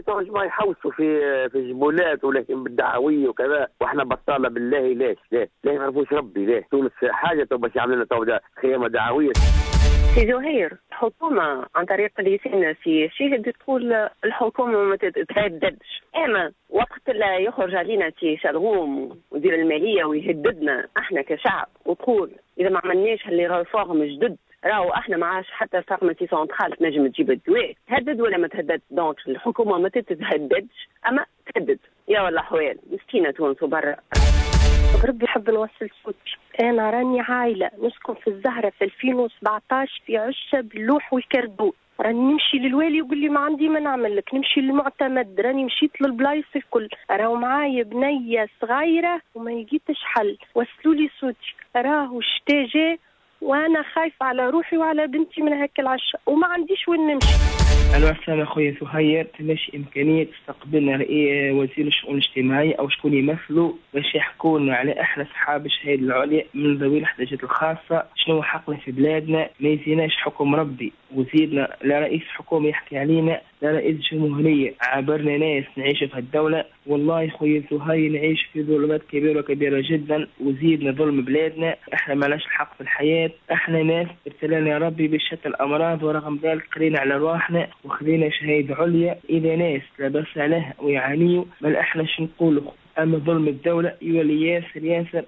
ما يحوسوا في الجمولات ولكن بالدعويه وكذا، واحنا بطاله بالله. ليش ما يعرفوش ربي؟ ليه تونس حاجه باش يعمل لنا خيمه دعويه؟ سي زهير، الحكومة عن طريق اللسان السياسي هدي تقول الحكومة ما تتهددش، اما وقت لا يخرج علينا سي شلغوم وزير المالية ويهددنا احنا كشعب وتقول اذا ما عملناش اللي ريفورم جدد راهو احنا ما عادش حتى فارماسي سونترال تنجم تجيب الدواء، تهدد ولا ما تهدد؟ دونك الحكومة ما تتهددش اما تهدد. يا والله حوال مسكينة تونس وبرا. ربي يحب نوصل صوتي. أنا راني عائلة نسكن في الزهرة في 2017 في عشة باللوح والكردون. راني نمشي للوالي يقول لي ما عندي ما نعمل لك، نمشي للمعتمد، راني مشيت للبلايص الكل، راهو معايا بنية صغيرة وما لقيتش حل، وصلوا لي صوتي، راهو الشتا جا وانا خايفة على روحي وعلى بنتي من هاك العشاء وما عنديش وين نمشي. أنا أسأل أخويا سهير، تمشي إمكانية تستقبلنا وزير الشؤون الاجتماعية أو شكون يمثلوا باش يحكونا على إحنا أصحاب الشهادة العليا من ذوي الاحتياجات الخاصة، شنو حقنا في بلادنا، ما يزيناش حكم ربي وزيدنا لا رئيس حكومة يحكي علينا لا رئيس جمهورية. عبرنا ناس نعيش في هالدولة، والله خويا سهير نعيش في ظلمات كبيرة جدا وزيدنا ظلم بلادنا. إحنا ما لناش الحق في الحياة، إحنا ناس ابتلانا يا ربي بشتى الأمراض ورغم ذلك قرينا على رواحنا وخذينا شهادة عليا. إذا ناس لا بس عليها ويعانيوا بل إحنا شو نقولوا؟ أما ظلم الدولة يولي ياسر.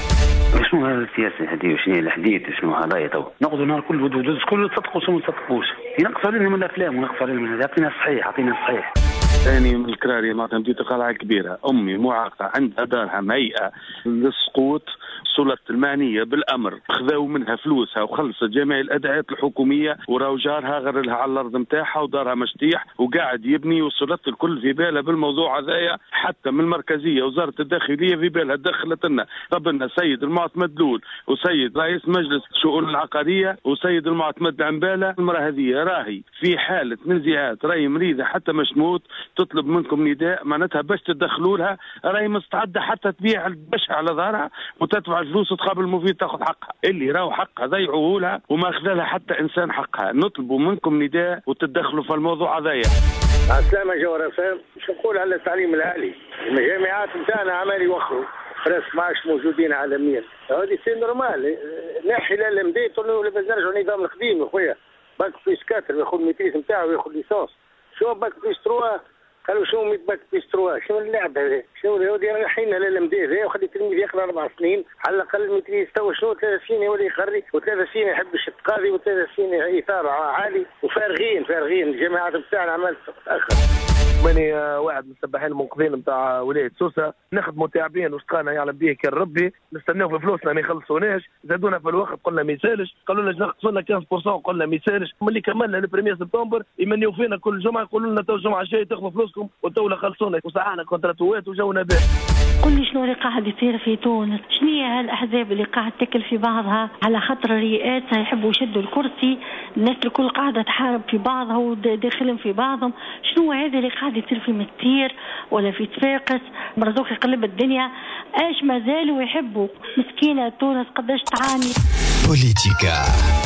شنو هذا السياسة هذه وشنو الحديث شنو هذا تو ناخذ نهار كل تصدقوا شنو تصدقوش، ينقص علينا من الأفلام ونقص علينا من يعطينا صحيح. ثاني من الكراري معناتها بديت قلعة كبيرة، أمي معاقة عندها دارها مهيئة للسقوط، سلطة المعنية بالأمر خذوا منها فلوسها وخلصت جميع الأدعيات الحكومية وراو جارها غير لها على الأرض متاعها ودارها مشتيح وقاعد يبني، وسلطة الكل في بالها بالموضوع هذايا، حتى من المركزية وزارة الداخلية في بالها دخلت لنا قبلنا سيد المعتمد لول وسيد رئيس مجلس الشؤون العقارية وسيد المعتمد عمبالة. المرأة هذه راهي في حالة نزاعات، راهي مريضة حتى مش تموت، تطلب منكم نداء معناتها باش تدخلوا لها، راهي مستعدة حتى تبيع البشع على ظهرها وتدفع الفلوس وتقابل المفيد تاخذ حقها اللي راهو حقها ضيعوه لها وما اخذ لها حتى انسان حقها. نطلبوا منكم نداء وتدخلوا في الموضوع هذايا. السلامة جوهر فهم. شو نقول على التعليم العالي؟ الجامعات نتاعنا عمال يوخروا خلاص ما عادش موجودين عالميا، هذه سي نورمال. نحي الام دي تقول له لازم نرجعوا النظام القديم يا خويا، باك فيش كاتر ياخذ ميتريس نتاعو وياخذ ليسونس. شو باك فيش 3 قالوا شو باك فيش 3 شنو اللعب هذا؟ شنو هذه رايحين للام دي هذا وخلي التلميذ يقرا 4 سنين على الاقل ميتريس. تو شنو 3 سنين يولي يقري و3 سنين يحبش التقاضي و3 سنين اثار عالي وفارغين الجامعات بتاعنا عمال تتاخر. ماني واحد من السباحين المنقذين نتاع ولايه سوسه، نخدموا تعبين وشقانا يعلم به كان ربي، نستناو في فلوسنا ما يخلصوناش، زادونا في الوقت قلنا ما يسالش، قالوا لنا نقصوا لنا 15% قلنا ما يسالش، ملي كملنا ل1 سبتمبر يمنيو فينا كل جمعه يقولوا لنا تو الجمعه الجايه تاخذوا فلوسكم وتو خلصونا وسعانا كونتراتوات وجونا به. قل لي شنو اللي قاعد يصير في تونس؟ شنو هي هالاحزاب اللي قاعد تاكل في بعضها على خاطر الرئاسه يحبوا يشدوا الكرسي، الناس الكل قاعده تحارب في بعضها وداخلين في بعضهم، شنو هذا اللي قاعد يصير في مستير ولا في تفاقس مرزوق يقلب الدنيا؟ ايش ما زالوا يحبوا مسكينه تونس قداش تعاني. بوليتيكا.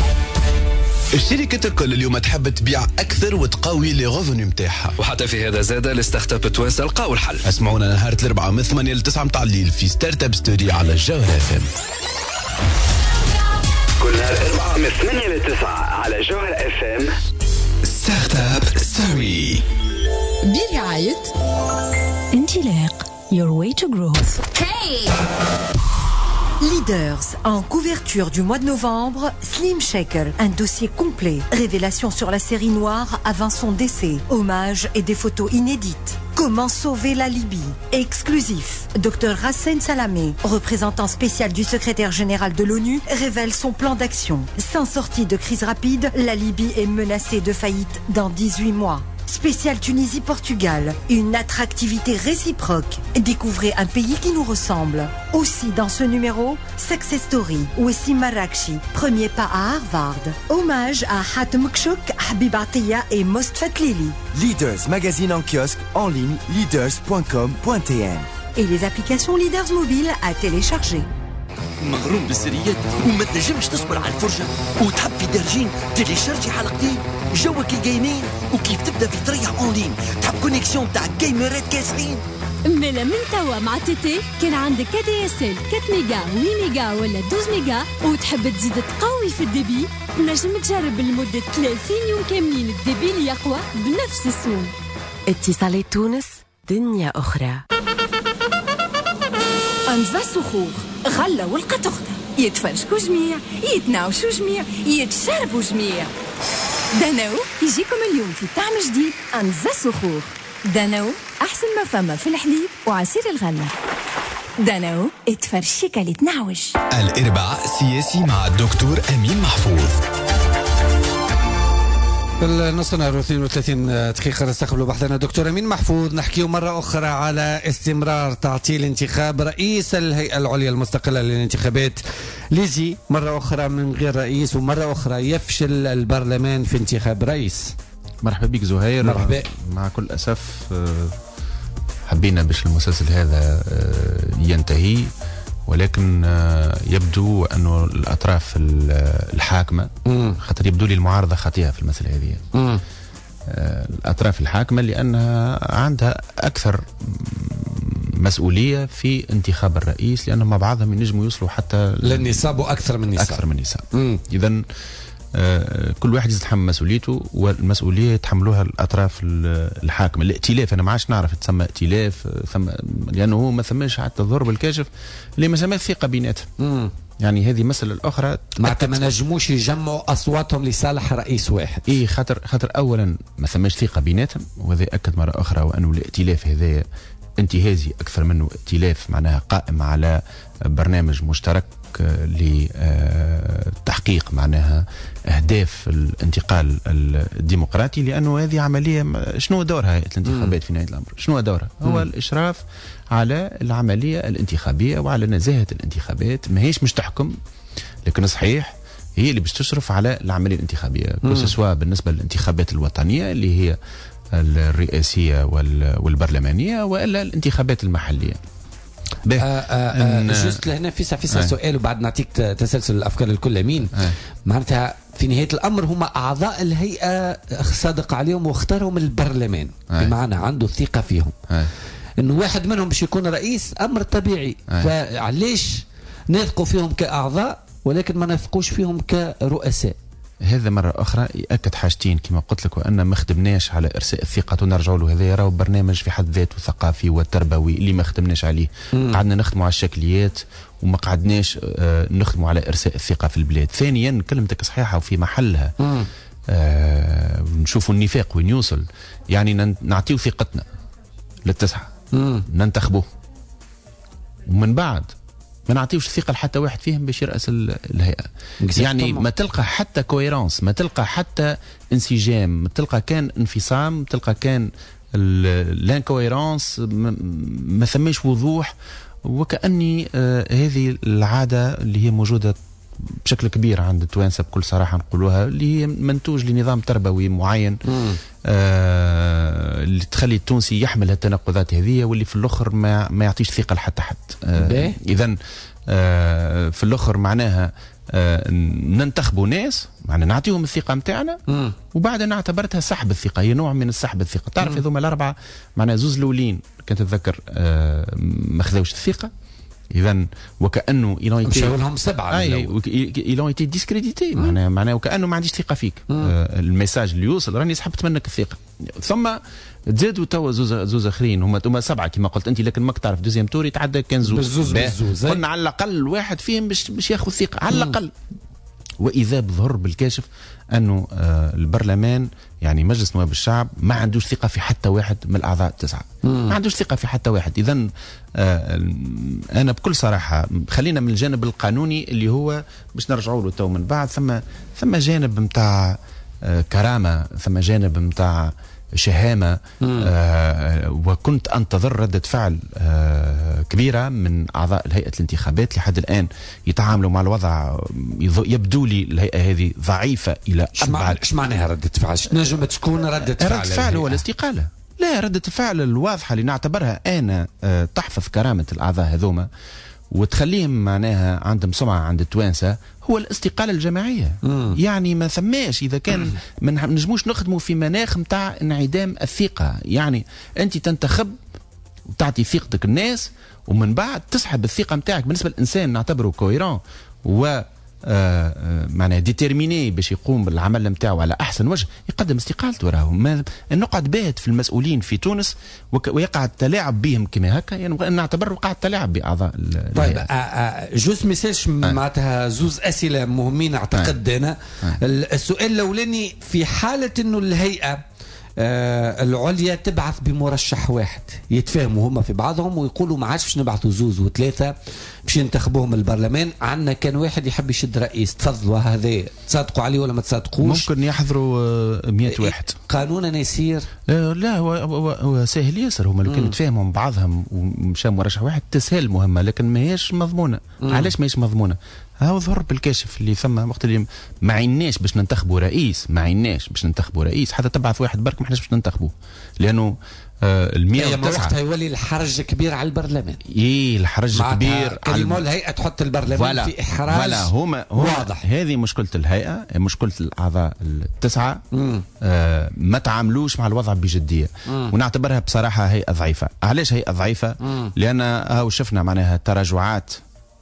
الشركة الكل اليوم تحب تبيع أكثر وتقوي لي غوفوني متاعها، وحتى في هذا زاد الستارت اب توانسة لقاو الحل. اسمعونا نهار الأربعاء من 8 ل 9 متاع الليل في ستارت اب ستوري على الجوهرة FM. كل نهار الأربعاء من 8 ل 9 على جوهرة FM ستارت اب ستوري برعاية انطلاق Your way to growth. Hey! Leaders, en couverture du mois de novembre, Slim Shaker, un dossier complet. Révélation sur la série noire avant son décès. Hommages et des photos inédites. Comment sauver la Libye? Exclusif. Dr Hassan Salamé, représentant spécial du secrétaire général de l'ONU, révèle son plan d'action. Sans sortie de crise rapide, la Libye est menacée de faillite dans 18 mois. Spécial Tunisie-Portugal, une attractivité réciproque. Découvrez un pays qui nous ressemble. Aussi dans ce numéro, Success Story, Wessim Marrakchi, premier pas à Harvard. Hommage à Hatem Kchouk, Habib Attia et Mostfat Lili. Leaders magazine en kiosque, en ligne, leaders.com.tn. Et les applications Leaders mobiles à télécharger. مغروم بالسريات وما تنجمش تصبر على الفرجة وتحب في درجين تيليشارجي حلقتين جوك الجيمين وكيف تبدا في طريقة اونلاين، تحب كونيكسيون تاع جيمرات كاسحين. مالا من توا مع تيتي كان عندك ADSL 4 ميجا 8 ميجا ولا 12 ميجا وتحب تزيد تقوي في الديبي، نجم تجرب لمدة 30 يوم كاملين الديبي اللي يقوى بنفس السوم. اتصالات تونس دنيا أخرى. أنزا سخوخ غلة والقطخ يتفرشكوا جميع، يتناوشوا جميع، يتشربوا جميع. داناو يجيكم اليوم في طعم جديد أنزا سخوخ. داناو أحسن ما فما في الحليب وعصير الغلة. داناو اتفرشيك اللي تنعوج. الإرباع سياسي مع الدكتور أمين محفوظ. النص نهار 32 دقيقة نستقبلوا بحثنا دكتور أمين محفوظ. نحكيه مرة أخرى على استمرار تعطيل انتخاب رئيس الهيئة العليا المستقلة للانتخابات ليزي مرة أخرى من غير رئيس، ومرة أخرى يفشل البرلمان في انتخاب رئيس. مرحبا بك زهير. مرحبا. مع كل أسف حبينا باش المسلسل هذا ينتهي، ولكن يبدو أنه الأطراف الحاكمة خاطر يبدو لي المعارضة خاطئة في المسألة هذه. الأطراف الحاكمة لأنها عندها أكثر مسؤولية في انتخاب الرئيس، لأنهم مع بعضهم ينجموا يوصلوا حتى للنصاب وأكثر من نصاب. أكثر من نصاب. إذن كل واحد يتحمل مسؤوليته، والمسؤوليه يتحملوها الاطراف الحاكمه. الائتلاف انا ما عادش نعرف تسمى ائتلاف لانه ما ثماش حتى الضرب الكاشف اللي ما سماش ثقه بيناتهم. يعني هذه مساله الاخرى ما نجموش يجمعوا اصواتهم لصالح رئيس واحد. اي خاطر اولا ما ثماش ثقه بيناتهم، وهذا اكد مره اخرى وانه الائتلاف هذا انتهازي اكثر منه ائتلاف معناها قائم على برنامج مشترك لتحقيق معناها أهداف الانتقال الديمقراطي. لأنه هذه عملية شنو دورها هيئة الانتخابات في نهاية الأمر؟ شنو دورها؟ هو الإشراف على العملية الانتخابية وعلى نزاهة الانتخابات. ما هيش مش تحكم، لكن صحيح هي اللي باش تشرف على العملية الانتخابية، سواء بالنسبة للانتخابات الوطنية اللي هي الرئاسية والبرلمانية، وإلا الانتخابات المحلية. جوست لهنا فيسع سؤال وبعد نعطيك تسلسل الافكار الكل. امين معناتها في نهايه الامر هم اعضاء الهيئه صادق عليهم واختارهم البرلمان، بمعنى عنده ثقه فيهم انه واحد منهم باش يكون رئيس، امر طبيعي. فعليش نثقوا فيهم كاعضاء ولكن ما نثقوش فيهم كرؤساء؟ هذا مرة أخرى يأكد حاجتين كما قلت لك، وأن ما خدمناش على إرساء الثقة ونرجعوا له. هذا يراو برنامج في حد ذاته ثقافي والتربوي اللي ما خدمناش عليه. قعدنا نخدموا على الشكليات وما قعدناش نخدموا على إرساء الثقة في البلاد. ثانيا كلمتك صحيحة وفي محلها. نشوفوا النفاق وين يوصل. يعني نعطيو ثقتنا للتسعة، ننتخبوه، ومن بعد ما نعطيوش ثقة لحتى واحد فيهم باش يرأس الهيئة. يعني ما تلقى حتى كويرانس، ما تلقى حتى انسجام، ما تلقى كان انفصام، ما تلقى كان لانكويرانس، ما ثماش وضوح. وكأني هذه العادة اللي هي موجودة بشكل كبير عند التوانسة بكل صراحة نقولوها، اللي هي منتوج لنظام تربوي معين اللي تخلي التونسي يحمل التناقضات هذه، واللي في الأخر ما يعطيش ثقة لحتى حد. إذن في الأخر معناها ننتخبوا ناس، معناها نعطيهم الثقة متاعنا، وبعد أنا اعتبرتها سحب الثقة، هي نوع من السحب الثقة. تعرف هذوما الأربعة معناها زوز الأولين كنت أتذكر ما خذوش الثقة. إذن وكأنه مشاو لهم 7 ils ont été discrédités. معناها وكأنه ما عنديش ثقة فيك. الميساج اللي يوصل راني سحبت منك الثقة. ثم تزادوا توا زوز اخرين هما 7 كما قلت انت، لكن ماك تعرف دوزيام تور يتعدى كان زوز. قلنا على الاقل واحد فيهم باش ياخذ ثقة على الاقل. واذا بظهر بالكاشف انه البرلمان يعني مجلس نواب الشعب ما عندوش ثقة في حتى واحد من الاعضاء 9، ما عندوش ثقة في حتى واحد. اذا انا بكل صراحة خلينا من الجانب القانوني اللي هو باش نرجعوا له تو من بعد. ثم جانب متاع كرامة، ثم جانب متاع شهامة. وكنت أنتظر ردة فعل كبيرة من أعضاء الهيئة الانتخابات. لحد الآن يتعاملوا مع الوضع يبدو لي الهيئة هذه ضعيفة إلى أبعد. إيش معناها ردة فعل؟ نجم تكون ردة فعل؟ ردة فعل هو الاستقالة. لا، ردة الفعل الواضحة اللي نعتبرها أنا تحفظ كرامة الأعضاء هذوما، وتخليهم معناها عندهم سمعة عند التوانسة هو الاستقالة الجماعية. يعني ما ثماش إذا كان ما نجموش نخدموا في مناخ متاع انعدام الثقة. يعني أنت تنتخب وتعطي ثقتك الناس ومن بعد تسحب الثقة متاعك. بالنسبة للإنسان نعتبره كويران و معناها ديتيرميني باش يقوم بالعمل نتاعو على احسن وجه يقدم استقالته. راهو نقعد باهت في المسؤولين في تونس ويقع التلاعب بهم كما هكا، يعني نعتبر وقع التلاعب باعضاء. طيب جوز ميساج معناتها زوز اسئله مهمين اعتقد انا. السؤال الاولاني في حاله انه الهيئه العليا تبعث بمرشح واحد، يتفاهموا هم في بعضهم ويقولوا ما عادش باش نبعثوا زوز وثلاثه باش ينتخبوهم البرلمان، عندنا كان واحد يحب يشد رئيس، تفضلوا هذا تصادقوا عليه ولا ما تصادقوش؟ ممكن يحضروا 100 واحد قانونا يصير. لا هو سهل ياسر. هما لو كانوا يتفاهموا مع بعضهم ومشى مرشح واحد تسهل مهمه، لكن ماهيش مضمونه. علاش ماهيش مضمونه؟ هاو ظهر بالكاشف اللي ثم وقت اللي ما عيناش باش ننتخبوا رئيس، ما عيناش باش ننتخبوا رئيس حتى تبعث واحد برك ما احناش باش ننتخبوه، لانه ال109 وقتها يولي الحرج كبير على البرلمان. الحرج كبير كلمة الهيئة تحط البرلمان في إحراج هما واضح. هذه مشكلة الهيئة، مشكلة الأعضاء التسعة. ما تعاملوش مع الوضع بجدية ونعتبرها بصراحة هيئة ضعيفة. علاش هيئة ضعيفة؟ لأن هاو شفنا معناها تراجعات.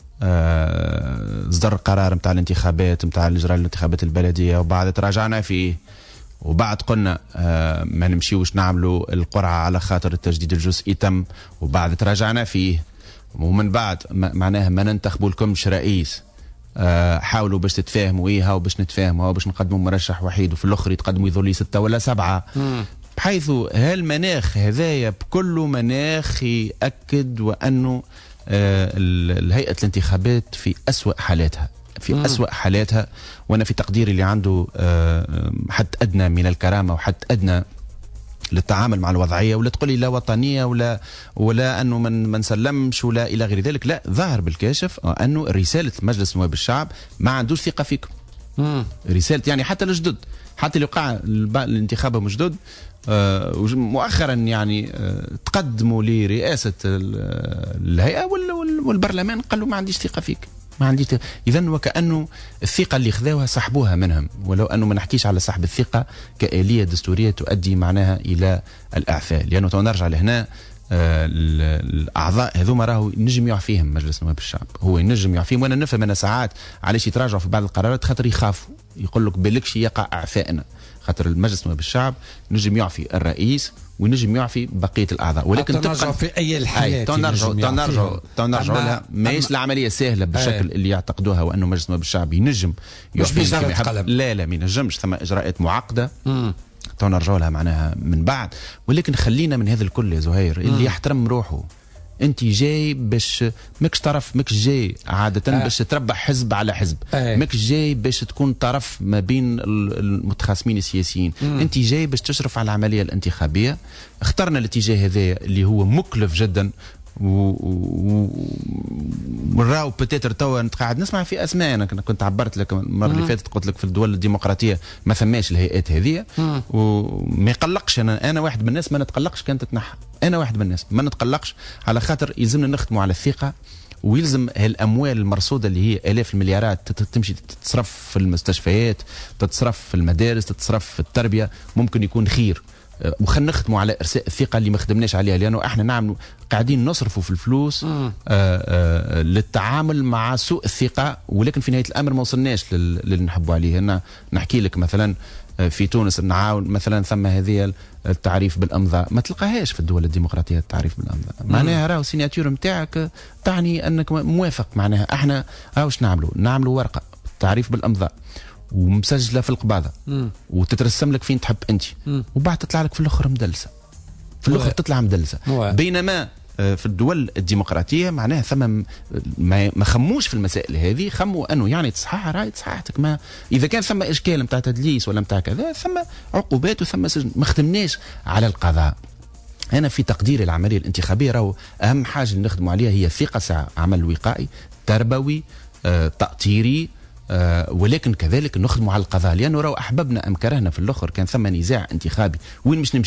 صدر قرار متاع الانتخابات متاع اجراء الانتخابات البلديه وبعد تراجعنا فيه، وبعد قلنا ما نمشيوش نعملوا القرعه على خاطر التجديد الجزئي تم، وبعد تراجعنا فيه، ومن بعد معناها ما ننتخبوا لكمش رئيس. حاولوا باش تتفاهموا هاو باش نتفاهموا هاو باش نقدموا مرشح وحيد وفي الاخر يتقدموا يظلوا 6 ولا 7. بحيث هالمناخ هذايا بكل مناخ يأكد وأنه الهيئة الانتخابات في أسوأ حالاتها، في أسوأ حالاتها. وأنا في تقديري اللي عنده حد أدنى من الكرامة وحد أدنى للتعامل مع الوضعية، ولا تقولي لا وطنية ولا أنه من نسلمش ولا إلى غير ذلك. لا، ظاهر بالكاشف أنه رسالة مجلس نواب الشعب ما عندوش ثقة فيكم. رسالة يعني حتى الجدد، حتى اللي وقع الانتخابات جدد مؤخرا يعني تقدموا لرئاسة الهيئة والبرلمان قالوا ما عنديش ثقة فيك، ما عنديش. إذن وكأنه الثقة اللي خذوها سحبوها منهم، ولو أنه ما نحكيش على سحب الثقة كآلية دستورية تؤدي معناها إلى الإعفاء، لأنه نرجع لهنا الأعضاء هذوما راهو ينجم يعفيهم مجلس نواب الشعب، هو ينجم يعفيهم. وأنا نفهم أنا ساعات علاش يتراجعوا في بعض القرارات خاطر يخافوا، يقول لك بالكش يقع إعفائنا، خاطر المجلس نواب الشعب نجم يعفي الرئيس ونجم يعفي بقيه الاعضاء، ولكن تنرجعوا في اي الحالات تنرجعوا لها. ماهيش العمليه سهله بالشكل اللي يعتقدوها، وانه مجلس نواب الشعب ينجم يعفي. لا ما ينجمش، ثم اجراءات معقده تنرجعوا لها معناها من بعد. ولكن خلينا من هذا الكل يا زهير، اللي يحترم روحه. انت جاي باش ماكش طرف، ماكش جاي عاده باش تربح حزب على حزب، ماكش جاي باش تكون طرف ما بين المتخاصمين السياسيين. انت جاي باش تشرف على العمليه الانتخابيه. اخترنا الاتجاه هذا اللي هو مكلف جدا، وراو بتاتر توا قاعد نسمع في اسماء. انا كنت عبرت لك المره اللي فاتت، قلت لك في الدول الديمقراطيه ما ثماش الهيئات هذه، وما يقلقش. انا واحد من الناس ما نتقلقش كانت تتنحى. انا واحد من الناس ما نتقلقش، على خاطر يلزمنا نخدموا على الثقه، ويلزم هالاموال المرصوده اللي هي الاف المليارات تمشي تتصرف في المستشفيات، تتصرف في المدارس، تتصرف في التربيه، ممكن يكون خير. وخلنا نختموا على ارساء الثقه اللي ما خدمناش عليها، لانه احنا نعملوا قاعدين نصرفوا في الفلوس للتعامل مع سوء الثقه، ولكن في نهايه الامر ما وصلناش للي نحبوا عليه. انا نحكي لك مثلا في تونس نعاون مثلا ثم هذه التعريف بالامضاء ما تلقاهاش في الدول الديمقراطيه. التعريف بالامضاء معناها راهو سيناتور نتاعك تعني انك موافق. معناها احنا واش نعملوا ورقه تعريف بالامضاء ومسجله في القباضه وتترسم لك فين تحب انت، وبعد تطلع لك في الاخر مدلسه، في الاخر تطلع مدلسه. بينما في الدول الديمقراطيه معناها ثم ما خموش في المسائل هذه، خموا انه يعني تصحح راي تصححتك. ما اذا كان ثم اشكال نتاع تدليس ولا نتاع كذا ثم عقوبات وثم سجن. ما خدمناش على القضاء. انا في تقديري العمليه الانتخابيه راهو اهم حاجه اللي نخدموا عليها هي الثقه، ساعه عمل وقائي تربوي تأطيري، ولكن كذلك نخدموا على القضاء، لانه راهو احببنا ام كرهنا في الاخر كان ثم نزاع انتخابي وين مش نمشيو،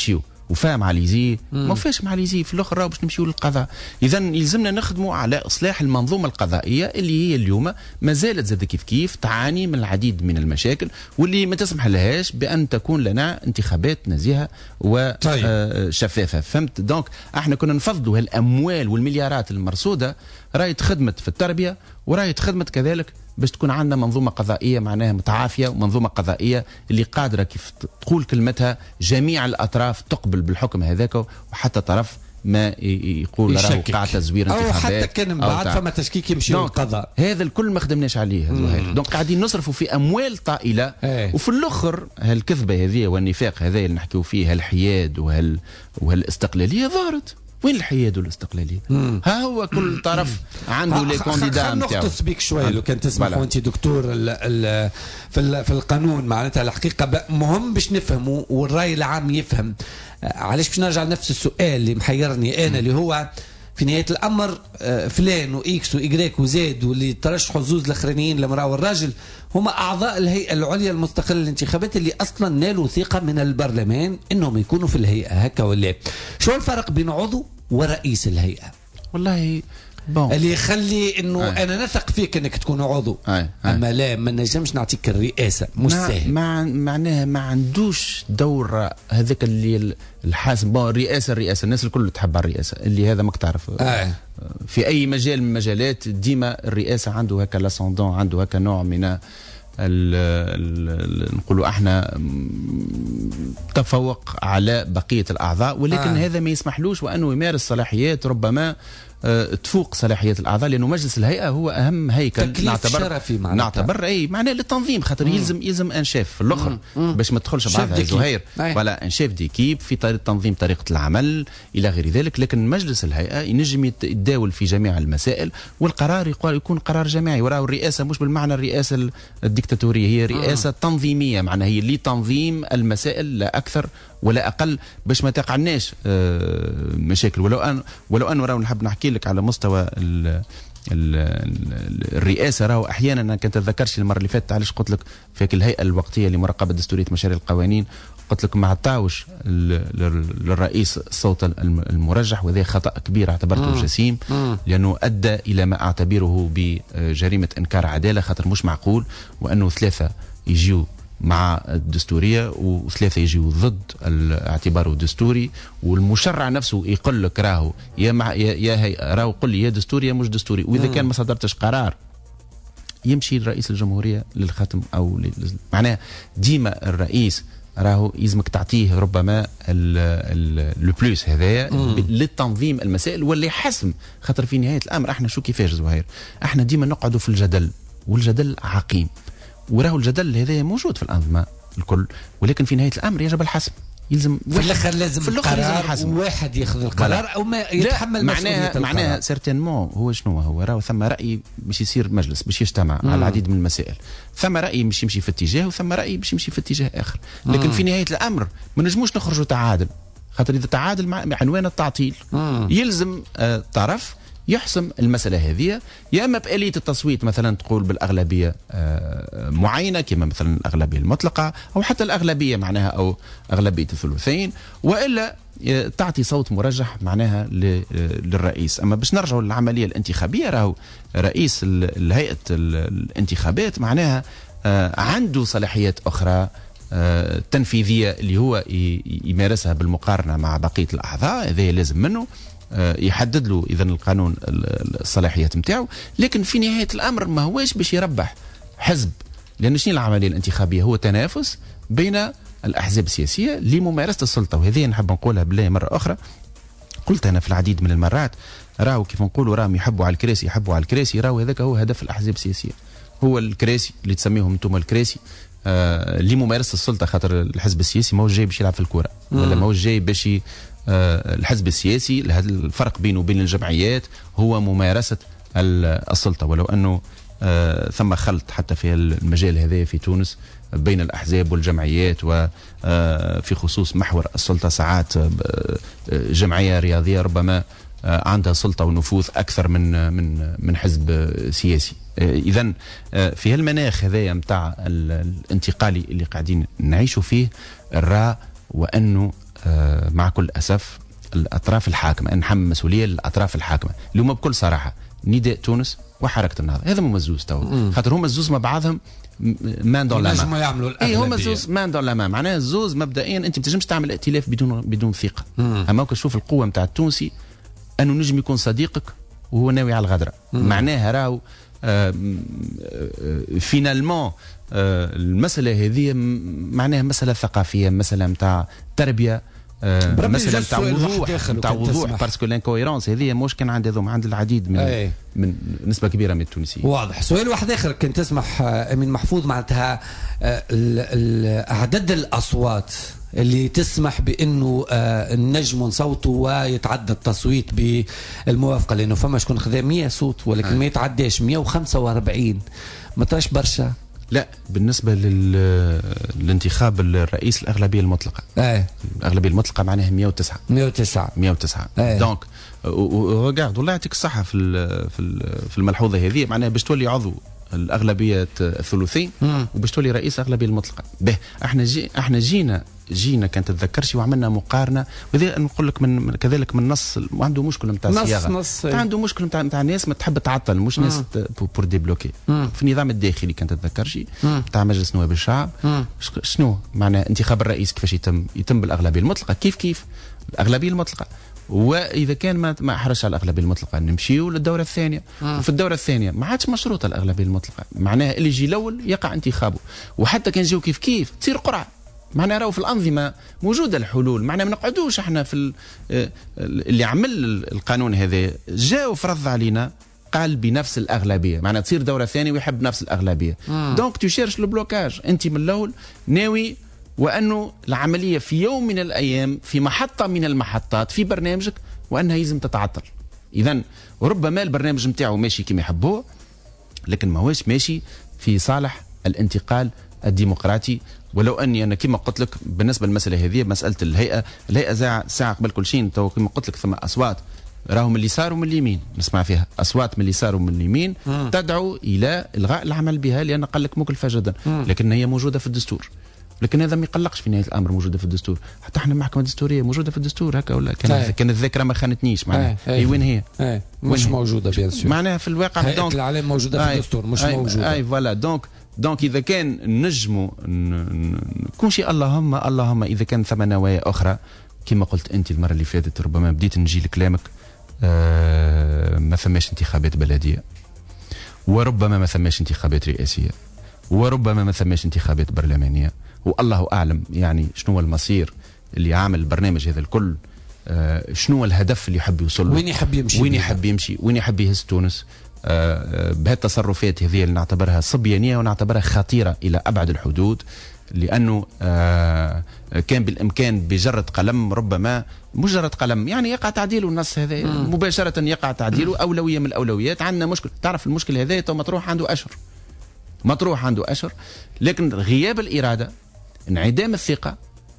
وفاهم على ليزي ما فاش مع ليزي في الاخر باش نمشيو للقضاء. اذا يلزمنا نخدموا على اصلاح المنظومه القضائيه اللي هي اليوم ما زالت زاد كيف تعاني من العديد من المشاكل واللي ما تسمح لهاش بان تكون لنا انتخابات نزيهه وشفافه. فهمت؟ دونك احنا كنا نفضلوا هالاموال والمليارات المرصوده راهي خدمت في التربيه وراهي خدمت كذلك باش تكون عندنا منظومه قضائيه معناها متعافيه ومنظومه قضائيه اللي قادره كيف تقول كلمتها جميع الاطراف تقبل بالحكم هذاك وحتى طرف ما يقول راه وقع تزوير انتخابات او حتى كان من بعد فما تشكيك يمشي للقضاء. هذا الكل ما خدمناش عليه دونك قاعدين نصرفوا في اموال طائله وفي الاخر هالكذبه هذه والنفاق هذا اللي نحكيو فيه هالحياد وهالاستقلاليه ظهرت. وين الحياد والاستقلاليه؟ ها هو كل طرف عنده لي كونديدا نتاعو. نختص بك شويه لو كان تسمح وانت دكتور في القانون معناتها الحقيقه مهم باش نفهموا والراي العام يفهم. علاش باش نرجع لنفس السؤال اللي محيرني انا اللي هو في نهايه الامر فلان واكس وايكغيك وزاد واللي ترشحوا الزوز الاخرانيين المراه والراجل هما اعضاء الهيئه العليا المستقله للانتخابات اللي اصلا نالوا ثقه من البرلمان انهم يكونوا في الهيئه هكا ولا. شو الفرق بين عضو ورئيس الهيئه؟ والله اللي يخلي انه انا نثق فيك انك تكون عضو اما لا ما نجمش نعطيك الرئاسه مش سهل. معناها ما عندوش دور هذاك اللي الحاسم. الرئاسه الناس الكل تحب على الرئاسه اللي هذا ماك تعرف في اي مجال من المجالات ديما الرئاسه عنده هكا لاسوندون عنده هكا نوع من نقولوا احنا تفوق على بقيه الاعضاء ولكن هذا ما يسمحلوش وانه يمارس صلاحيات ربما تفوق صلاحيات الاعضاء لانه مجلس الهيئه هو اهم هيكل نعتبر اي معناه للتنظيم خاطر يلزم ان شيف في الاخر باش ما تدخلش بعضها زهير ولا ان شيف ديكيب في تنظيم طريقه العمل الى غير ذلك. لكن مجلس الهيئه ينجم يتداول في جميع المسائل والقرار يكون قرار جماعي. وراه الرئاسه مش بالمعنى الرئاسه الديكتاتوريه هي رئاسه تنظيميه معناها هي لتنظيم المسائل لا اكثر ولا اقل باش ما تقعناش مشاكل. ولو ان راهو نحب نحكي لك على مستوى الرئاسه راهو احيانا انا كنت اتذكرش المره اللي فاتت علاش قلت لك في الهيئه الوقتيه لمراقبه دستوريه مشاريع القوانين قلت لك ما عطاوش للرئيس الصوت المرجح وهذا خطا كبير اعتبرته جسيم لانه ادى الى ما اعتبره بجريمه انكار عداله خاطر مش معقول وانه 3 يجيو مع الدستورية و3 يجيوا ضد اعتباره دستوري والمشرع نفسه يقول لك راهو يا راهو قل لي يا دستوري يا مش دستوري. واذا كان ما صدرتش قرار يمشي لرئيس الجمهورية للختم او معناها ديما الرئيس راهو يلزمك تعطيه ربما لو بلوس هذايا للتنظيم المسائل واللي حسم خاطر في نهاية الامر احنا شو كيفاش زهير احنا ديما نقعدوا في الجدل والجدل عقيم وراه الجدل هذا موجود في الأنظمة الكل ولكن في نهاية الأمر يجب الحسم. يلزم في الأخر لازم قرار واحد ياخذ القرار أو ما يتحمل مسؤولية معناها سيرتينمون هو شنو هو راه ثم رأي باش يصير مجلس باش يجتمع على العديد من المسائل ثم رأي باش يمشي في اتجاه وثم رأي باش يمشي في اتجاه آخر لكن في نهاية الأمر ما نجموش نخرجوا تعادل خاطر إذا تعادل مع عنوان التعطيل يلزم طرف يحسم المسألة هذه يا إما بآلية التصويت مثلا تقول بالأغلبية معينة كما مثلا الأغلبية المطلقة أو حتى الأغلبية معناها أو أغلبية الثلثين وإلا تعطي صوت مرجح معناها للرئيس. أما باش نرجعوا للعملية الانتخابية راهو رئيس الهيئة الانتخابات معناها عنده صلاحيات أخرى تنفيذية اللي هو يمارسها بالمقارنة مع بقية الأعضاء هذا لازم منه يحدد له إذن القانون الصلاحيات نتاعو لكن في نهاية الأمر ما هوش باش يربح حزب لأن شنو العملية الانتخابية هو تنافس بين الأحزاب السياسية لممارسة السلطة وهذه نحب نقولها بالله مرة أخرى قلت أنا في العديد من المرات راهو كيف نقولوا راهم يحبوا على الكراسي راهو هذاك هو هدف الأحزاب السياسية هو الكراسي اللي تسميهم انتم الكراسي لممارسة السلطة خاطر الحزب السياسي ما هو جاي باش يلعب في الكرة ولا ما هو جاي باش الحزب السياسي الفرق بينه وبين الجمعيات هو ممارسة السلطة ولو أنه ثم خلط حتى في المجال هذا في تونس بين الأحزاب والجمعيات وفي خصوص محور السلطة ساعات جمعية رياضية ربما عندها سلطة ونفوذ أكثر من حزب سياسي. إذن في هالمناخ هذايا متاع الانتقالي اللي قاعدين نعيشوا فيه الراء وأنه مع كل اسف الاطراف الحاكمه، نحمل مسؤوليه للاطراف الحاكمه اللي هما بكل صراحه نداء تونس وحركه النهضه، هذا هما الزوز تو خاطر هما الزوز مع بعضهم مان دون لا مان يعملوا الاغلبيه. هما الزوز مان دون لا مان، معناها الزوز مبدئيا انت ما تنجمش تعمل ائتلاف بدون ثقه. اما تشوف القوه نتاع التونسي انه نجم يكون صديقك وهو ناوي على الغدره. معناها راهو فينالمون المساله هذه معناها مساله ثقافيه، مساله نتاع تربيه، مساله نتاع وضوح باسكو لانكويرونس هذه مش كان عند العديد من نسبه كبيره من التونسيين. واضح. سؤال واحد اخر كنت تسمح امين محفوظ، معناتها اعداد الاصوات اللي تسمح بانه النجم نصوتوا ويتعدى التصويت بالموافقه، لانه فما شكون خذا 100 صوت ولكن ما يتعداش 145، ما تراش برشا؟ لا، بالنسبه للانتخاب الرئيس الاغلبيه المطلقه. الاغلبيه المطلقه معناها 109 دونك وغارد والله يعطيك الصحه في الملحوظه هذه، معناها باش تولي عضو الاغلبيه الثلثين وباش تولي رئيس الاغلبيه المطلقه. به احنا جينا كانت تتذكرش وعملنا مقارنه، وذا نقول لك من كذلك من نص عنده مشكل نتاع الصياغه، عنده مشكل نتاع الناس ما تحب تعطل، مش ناس بور ديبلوكي في النظام الداخلي. كانت تتذكرش نتاع مجلس نواب الشعب شنو معناه انتخاب الرئيس كيفاش يتم بالاغلبيه المطلقه، كيف الاغلبيه المطلقه. واذا كان ما حرص على الاغلبيه المطلقه نمشيو للدوره الثانيه، وفي الدوره الثانيه ما عادش مشروطه الاغلبيه المطلقه، معناها اللي يجي الاول يقع انتخابه، وحتى كان جاو كيف تصير قرعه. معناها راهو في الانظمه موجوده الحلول، معناها ما نقعدوش احنا في اللي عمل القانون هذا جاء وفرض علينا قال بنفس الاغلبيه، معناها تصير دوره ثانيه ويحب نفس الاغلبيه. دونك تشيرش لو بلوكاج، انت من الاول ناوي وانه العمليه في يوم من الايام في محطه من المحطات في برنامجك وانها لازم تتعطل. اذا ربما البرنامج نتاعو ماشي كما يحبوه، لكن ما هوش ماشي في صالح الانتقال الديمقراطي. ولو اني انا كما قلت لك بالنسبه للمساله هذه، مساله الهيئه ساعه قبل كل شيء، تو كما قلت لك ثم اصوات راهم من اليسار ومن اليمين، نسمع فيها اصوات من اليسار ومن اليمين تدعو الى الغاء العمل بها، لان قال لك مكلفه جدا، لكن هي موجوده في الدستور. لكن هذا ما يقلقش في نهايه الامر، موجوده في الدستور، حتى احنا المحكمه الدستوريه موجوده في الدستور هكا ولا كان الذاكره ما خانتنيش، معناها هي وين هي؟ مش موجوده بيان سور، معناها في الواقع هيئة العلم موجوده في الدستور مش موجوده. فوالا دونك اذا كان نجموا كل شيء اللهم اذا كان ثم نوايا اخرى كما قلت انت المره اللي فاتت، ربما بديت نجي لكلامك ما ثماش انتخابات بلديه، وربما ما ثماش انتخابات رئاسيه، وربما ما ثماش انتخابات برلمانيه، والله اعلم يعني شنو هو المصير اللي عامل البرنامج هذا الكل، شنو هو الهدف اللي يحب يوصل له، وين يحب يمشي، وين يحب يهز تونس. بهالتصرفات هذه اللي نعتبرها صبيانيه ونعتبرها خطيره الى ابعد الحدود، لانه كان بالامكان بجره قلم، ربما مجرد قلم يعني يقع تعديل النص هذا مباشره، يقع تعديله اولويه من الاولويات. عندنا مشكل، تعرف المشكل هذا تو مطروح عنده اشهر، لكن غياب الاراده، انعدام الثقه،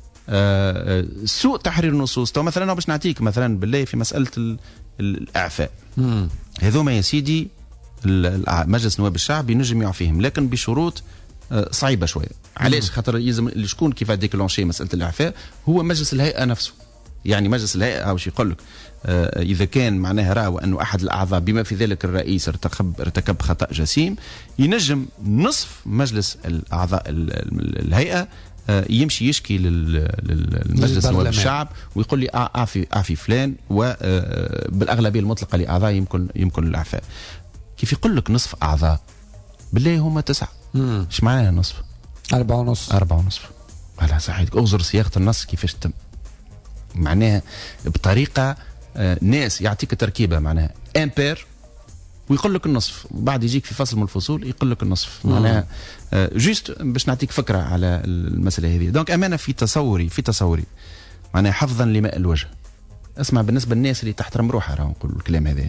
سوء تحرير النصوص. تو مثلا باش نعطيك مثلا بالله في مساله الاعفاء، هذوما يا سيدي مجلس نواب الشعب ينجم يعفيهم، لكن بشروط صعيبه شويه. علاش؟ خاطر يلزم شكون كيف ديكلونشي مساله الاعفاء هو مجلس الهيئه نفسه. يعني مجلس الهيئه واش يقول لك؟ اذا كان معناها راهو انه احد الاعضاء بما في ذلك الرئيس ارتكب خطا جسيم، ينجم نصف مجلس الاعضاء الهيئه يمشي يشكي للمجلس نواب الشعب ويقول لي اعفي فلان، وبالاغلبيه المطلقه لاعضاء يمكن الاعفاء. كيف يقول لك نصف اعضاء؟ بالله هما 9. ايش معناها نصف؟ 4.5. على صحيح اغزر صياغه النص كيفاش تتم، معناها بطريقه ناس يعطيك تركيبه معناها امبير ويقول لك النصف، وبعد يجيك في فصل من الفصول يقول لك النصف. معناها جوست باش نعطيك فكره على المساله هذه. دونك امانه في تصوري معناها حفظا لماء الوجه. اسمع، بالنسبه للناس اللي تحترم روحها راهو نقول الكلام هذا،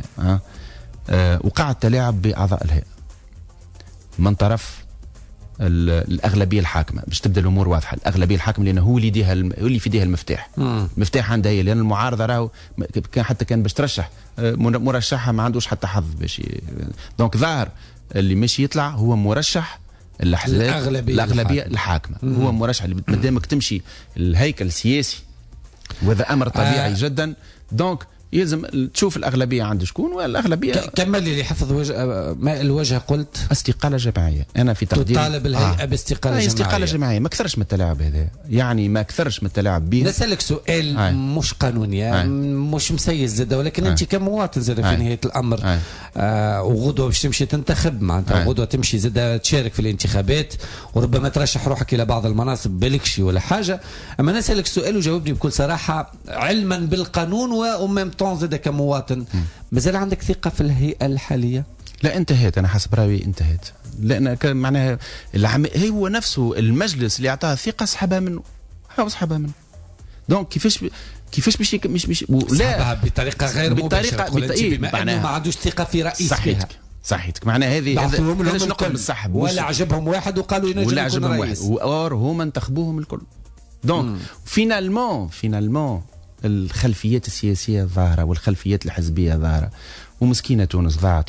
وقع التلاعب باعضاء الهيئه من طرف الاغلبيه الحاكمه. باش تبدا الامور واضحه، الاغلبيه الحاكمه لانه هو اللي في يديها المفتاح. المفتاح عندها هي، لان المعارضه راهو كان باش ترشح مرشحها ما عندوش حتى حظ باش دونك ظاهر اللي ماشي يطلع هو مرشح الاغلبيه الحاكمه. هو مرشح اللي مادامك تمشي الهيكل السياسي وهذا امر طبيعي جدا. دونك يلزم تشوف الاغلبيه عند شكون، والاغلبيه كمل لي حفظ ماء الوجه. قلت استقاله جماعيه. انا في تقديري تطالب الهيئه باستقاله جماعيه. استقاله جماعيه ما اكثرش من التلاعب هذا، يعني ما اكثرش من التلاعب به. نسالك سؤال مش قانوني مش مسيس زاد، ولكن انت كمواطن زاد في نهايه الامر وغدوه باش تمشي تنتخب معناتها، غدوه تمشي زاد تشارك في الانتخابات وربما ترشح روحك الى بعض المناصب بالكشي ولا حاجه. اما نسالك سؤال وجاوبني بكل صراحه علما بالقانون وامام زاد كمواطن، مازال عندك ثقة في الهيئة الحالية؟ لا انتهت، أنا حسب رأيي انتهت، لأن معناها هو نفسه المجلس اللي أعطاه ثقة سحبها منه، سحبها منه. دونك كيفاش مش لا بطريقة غير مباشرة، بما أنه ما عندوش ثقة في رئيس فيها. صحيتك، معناها هذه هذا نقطة بالسحب، ولا عجبهم واحد وقالوا ينجم يكون رئيس، وأور هما انتخبوهم الكل. دونك فينالمون الخلفيات السياسية ظاهرة والخلفيات الحزبية ظاهرة، ومسكينة تونس ضاعت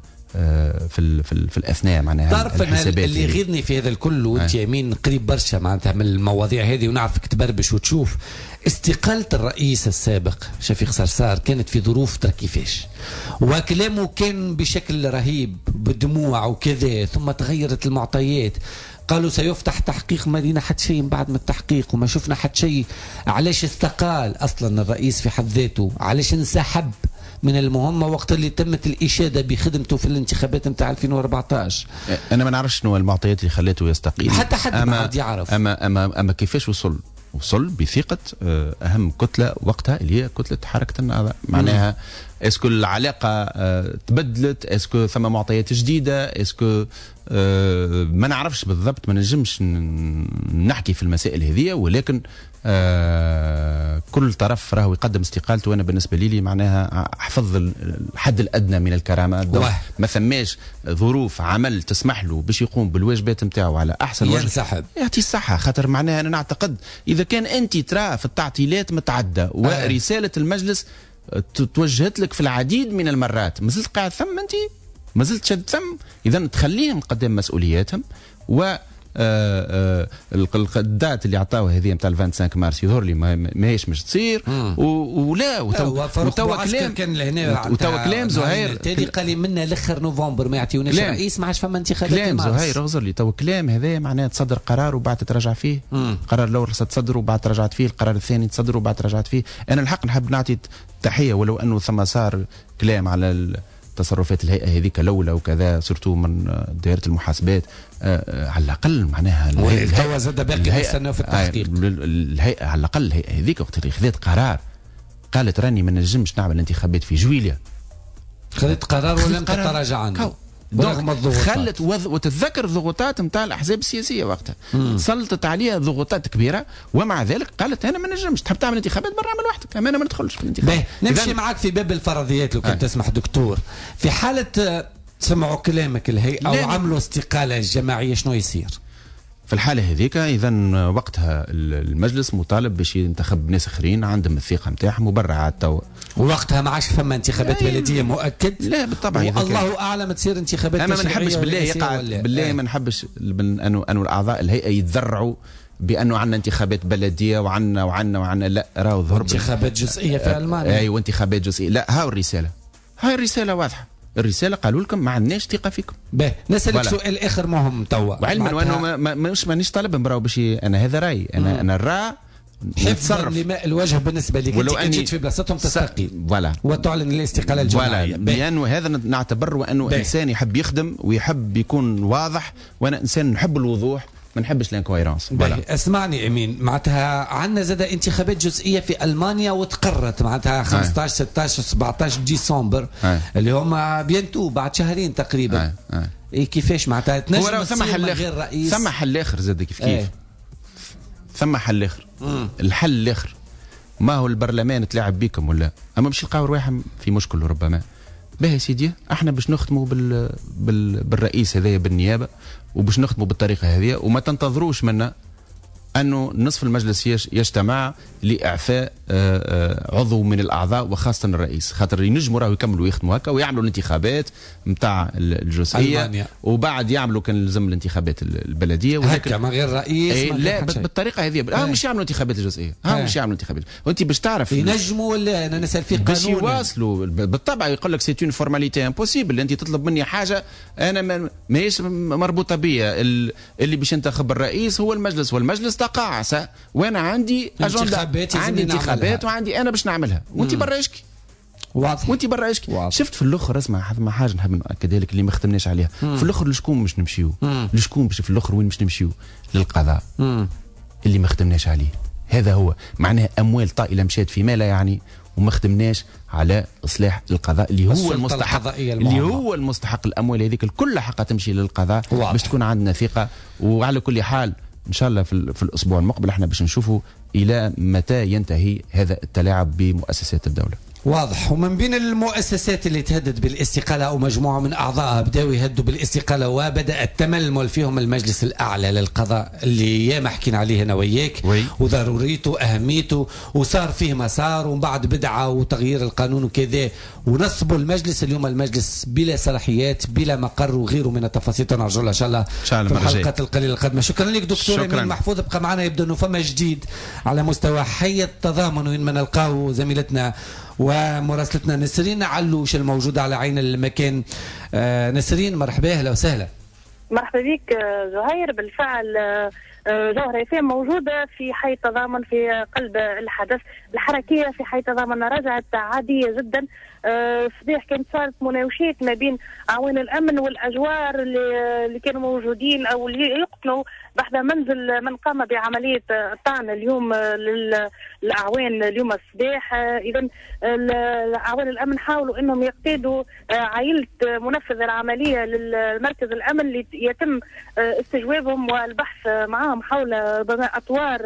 في الأثناء معناها. تعرف اللي يغيظني في هذا الكل، وانت يمين قريب برشا معناتها من المواضيع هذه ونعرفك تبربش وتشوف، استقالة الرئيس السابق شفيق صرصار كانت في ظروف ترى كيفاش، وكلامه كان بشكل رهيب بدموع وكذا، ثم تغيرت المعطيات، قالوا سيفتح تحقيق، ما لينا حد شيء بعد من التحقيق وما شفنا حد شيء. علاش استقال اصلا الرئيس في حد ذاته؟ علاش انسحب من المهمه وقت اللي تمت الاشاده بخدمته في الانتخابات نتاع 2014؟ انا ما نعرفش شنو المعطيات اللي خلته يستقيل، حتى حد ما عاد يعرف. اما كيفاش وصل بثقه اهم كتله وقتها اللي هي كتله حركه النهضه. معناها اسكو العلاقه تبدلت، اسكو ثم معطيات جديده، اسكو ما نعرفش بالضبط، ما نجمش نحكي في المسائل هذه، ولكن كل طرف راهو يقدم استقالته. وانا بالنسبه لي معناها حفظ الحد الادنى من الكرامه، ما ثماش ظروف عمل تسمح له باش يقوم بالواجبات نتاعو على احسن وجه، ينسحب يعطي الصحه. خاطر معناها انا نعتقد اذا كان انت ترى في التعطيلات متعدده ورساله المجلس توجهت لك في العديد من المرات، مازلت قاعد ثم انت مازلت شد ثم، اذا تخليهم قدام مسؤولياتهم. و الدات اللي عطاوها هذه نتاع 25 مارس يظهر لي ماهيش مش تصير، ولا وتوا كلام كان لهنا وتوا كلام زهير تالي قال لي منا لاخر نوفمبر ما يعطيوناش رئيس، ما عادش فما انتخابات. كلام زهير اغزر لي توا كلام هذا معناه تصدر قرار وبعد تراجع فيه. القرار الاول تصدر وبعد تراجعت فيه، القرار الثاني تصدر وبعد تراجعت فيه. انا الحق نحب نعطي تحيه، ولو انه ثم صار كلام على تصرفات الهيئه هذيك الاولى وكذا، سورتو من دائره المحاسبات، على الاقل معناها توا زاد باقي نستناو في التحقيق. الهيئه على الاقل الهيئه هذيك وقت اللي خذت قرار قالت راني ما نجمش نعمل انتخابات في جويليا، خذت قرار ولم تتراجع عنه رغم الضغوطات. خلت وتتذكر الضغوطات نتاع الاحزاب السياسيه وقتها سلطت عليها ضغوطات كبيره، ومع ذلك قالت انا ما نجمش. تحب تعمل انتخابات برا اعمل وحدك، انا ما ندخلش في الانتخابات. نمشي معك في باب الفرضيات لو كان تسمح دكتور. في حاله سمعوا كلامك الهيئه او عملوا استقاله جماعيه شنو يصير؟ في الحاله هذيك اذا وقتها المجلس مطالب باش ينتخب ناس اخرين عندهم الثقه نتاعهم وبرعات توا، ووقتها ما عادش فما انتخابات بلديه مؤكد. لا بالطبع، والله اعلم تصير انتخابات. انا ما نحبش بالله يقع بالله ما نحبش انه الاعضاء الهيئه يتذرعوا بانه عندنا انتخابات بلديه وعنا لا، راهو ظهر انتخابات جزئيه في المانيا. ايوه انتخابات جزئيه. لا، هاي الرساله واضحه. الرساله قالوا لكم ما عندناش ثقه فيكم. نسالك سؤال اخر مهم توا، وعلما وانه مانيش طالب نبراو باش انا هذا رايي، انا الرا حفظا لماء الوجه بالنسبه لك ولو انت جيت في بلاصتهم تستقيل وتعلن الاستقاله الجماعيه. لانه هذا نعتبر وانه انسان يحب يخدم ويحب يكون واضح، وانا انسان نحب الوضوح ما نحبش الانكويرونس. اسمعني امين، معناتها عندنا زاد انتخابات جزئيه في المانيا وتقررت معناتها 15 16 17 ديسمبر اللي هما بينتو بعد شهرين تقريبا. كيفاش معناتها تنجم تصير من غير رئيس؟ ثم حل اخر زاد كيف ثم حل اخر. الحل الاخر ما هو البرلمان تلاعب بيكم ولا اما باش يلقاو رواحهم في مشكل ربما. باهي سيدي، احنا باش نخدموا بالرئيس هذايا بالنيابه، وباش نخدموا بالطريقه هذه، وما تنتظروش منا أنه نصف المجلس يجتمع لإعفاء عضو من الأعضاء وخاصة الرئيس، خاطر ينجموا راهو يكملوا يخدموا هكا ويعملوا الانتخابات متاع الجزئية ألمانيا. وبعد يعملوا كان لازم الانتخابات البلدية هكا من غير رئيس لا بالطريقة هذه مش يعملوا انتخابات الجزئية مش يعملوا انتخابات. وانت باش تعرف ينجموا ولا أنا نسأل في قانون باش يواصلوا بالطبع يقول لك سيت اون فورماليتي امبوسيبل. انت تطلب مني حاجة أنا ماهيش مربوطة بيا، اللي باش ينتخب الرئيس هو المجلس، والمجلس تقاعس وانا عندي عندي انتخابات وعندي انا باش نعملها وانت برا اشكي. واضح. وانت برا اشكي. شفت في الاخر اسمع ما حاجه نحب ناكدها لك اللي ما خدمناش عليها. في الاخر لشكون باش نمشيو؟ لشكون باش في الاخر وين باش نمشيو؟ للقضاء. اللي ما خدمناش عليه هذا هو معناها اموال طائله مشات في ما لا يعني وما خدمناش على اصلاح القضاء اللي هو المستحق، اللي هو المستحق. الاموال هذيك الكل حقها تمشي للقضاء باش تكون عندنا ثقه. وعلى كل حال ان شاء الله في الاسبوع المقبل احنا باش نشوفوا الى متى ينتهي هذا التلاعب بمؤسسات الدوله. واضح. ومن بين المؤسسات اللي تهدد بالاستقالة أو مجموعة من أعضائها بدأوا يهدوا بالاستقالة وبدأ التململ فيهم المجلس الأعلى للقضاء اللي ياما حكينا عليه أنا وياك وضروريته أهميته وصار فيه مسار ومن بعد بدعة وتغيير القانون وكذا ونصبوا المجلس. اليوم المجلس بلا صلاحيات بلا مقر وغيره من التفاصيل. نرجو إن شاء الله في الحلقات القليلة القادمة. شكرا لك دكتور أمين محفوظ. بقى معنا يبدو أنه فما جديد على مستوى حي التضامن وين ما نلقاو زميلتنا ومراسلتنا نسرين علوش الموجودة على عين المكان. نسرين مرحبا أهلا وسهلا. مرحبا بك زهير. بالفعل جوهرة FM موجودة في حي التضامن في قلب الحدث. الحركية في حي التضامن رجعت عادية جدا. صباح كانت صارت مناوشات ما بين أعوان الأمن والأجوار اللي كانوا موجودين أو اللي يقتلوا بحث منزل من قام بعملية الطعن اليوم للأعوان اليوم الصباح. إذا أعوان الأمن حاولوا أنهم يقتادوا عائلة منفذ العملية للمركز الأمن اللي يتم استجوابهم والبحث معهم حول أطوار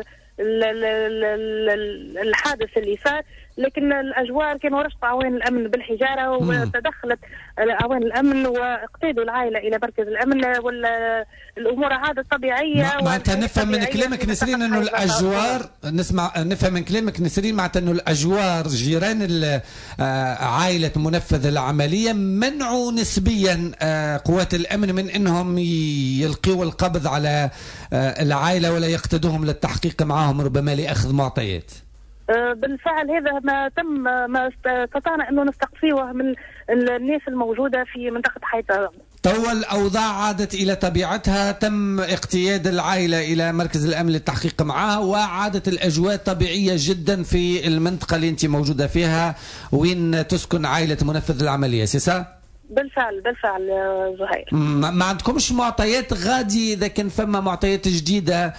الحادث اللي صار. لكن الأجوار كانوا رشط أعوان الأمن بالحجارة وتدخلت أعوان الأمن واقتادوا العائلة إلى مركز الأمن والأمور عادت طبيعية. معناتها نفهم من كلامك نسرين أنه الأجوار نفهم من كلامك نسرين معناتها أنه الأجوار جيران عائلة منفذ العملية منعوا نسبيا قوات الأمن من أنهم يلقوا القبض على العائلة ولا يقتدوهم للتحقيق معهم ربما لأخذ معطيات. بالفعل هذا ما تم ما استطعنا انه نستقصيه من الناس الموجوده في منطقه حي التضامن. توا الاوضاع عادت الى طبيعتها، تم اقتياد العائله الى مركز الامن للتحقيق معها وعادت الاجواء طبيعيه جدا في المنطقه اللي انت موجوده فيها وين تسكن عائله منفذ العمليه سيسا؟ بالفعل زهير. ما عندكمش معطيات غادي اذا كان فما معطيات جديده؟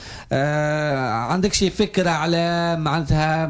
عندك شي فكره على معناتها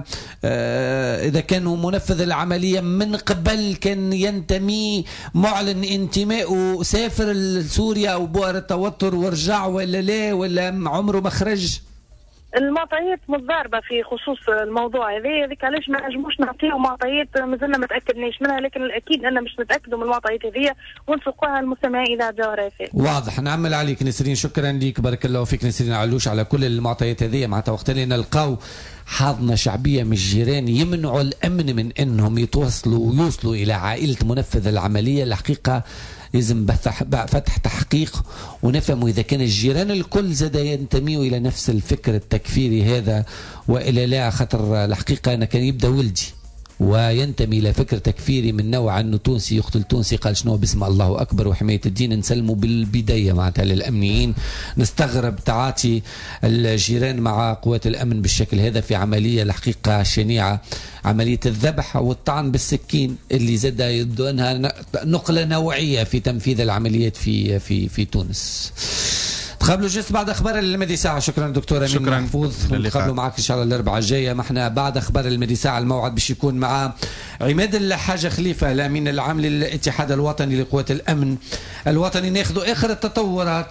اذا كانوا منفذ العمليه من قبل كان ينتمي معلن انتمائه سافر لسوريا او بؤر التوتر ورجع ولا لا ولا عمره ما خرج؟ المعطيات متضاربه في خصوص الموضوع هذاك علاش ما نجموش نعطيو معطيات مازلنا ما تاكدناش منها. لكن الاكيد ان باش نتاكدوا من المعطيات هذه ونسوقوها للمستمعين اذا جوهرة FM. واضح. نعمل عليك نسرين. شكرا لك بارك الله فيك نسرين علوش على كل المعطيات هذه. معناتها وقت اللي نلقاو حاضنه شعبيه من الجيران يمنعوا الامن من انهم يوصلوا الى عائله منفذ العمليه. الحقيقه لازم فتح تحقيق ونفهموا إذا كان الجيران الكل زاد ينتميوا إلى نفس الفكر التكفيري هذا وإلى لا. خاطر الحقيقة أنا كان يبدأ ولدي وينتمي إلى فكر تكفيري من نوع أنه تونسي يقتل تونسي قال شنو باسم الله أكبر وحماية الدين. نسلموا بالبداية معناتها للأمنيين. نستغرب تعاطي الجيران مع قوات الأمن بالشكل هذا في عملية الحقيقة شنيعة، عملية الذبح والطعن بالسكين اللي زاد يبدو أنها نقلة نوعية في تنفيذ العمليات في تونس. تقابلوا جست بعد اخبار المدي ساعه. شكرا دكتور امين محفوظ. نتقابلوا معك ان شاء الله الاربعاء الجايه. ما احنا بعد اخبار المدي ساعه الموعد باش يكون مع عماد الحاج خليفه الامين العام للاتحاد الوطني لقوات الامن الوطني. ناخذوا اخر التطورات،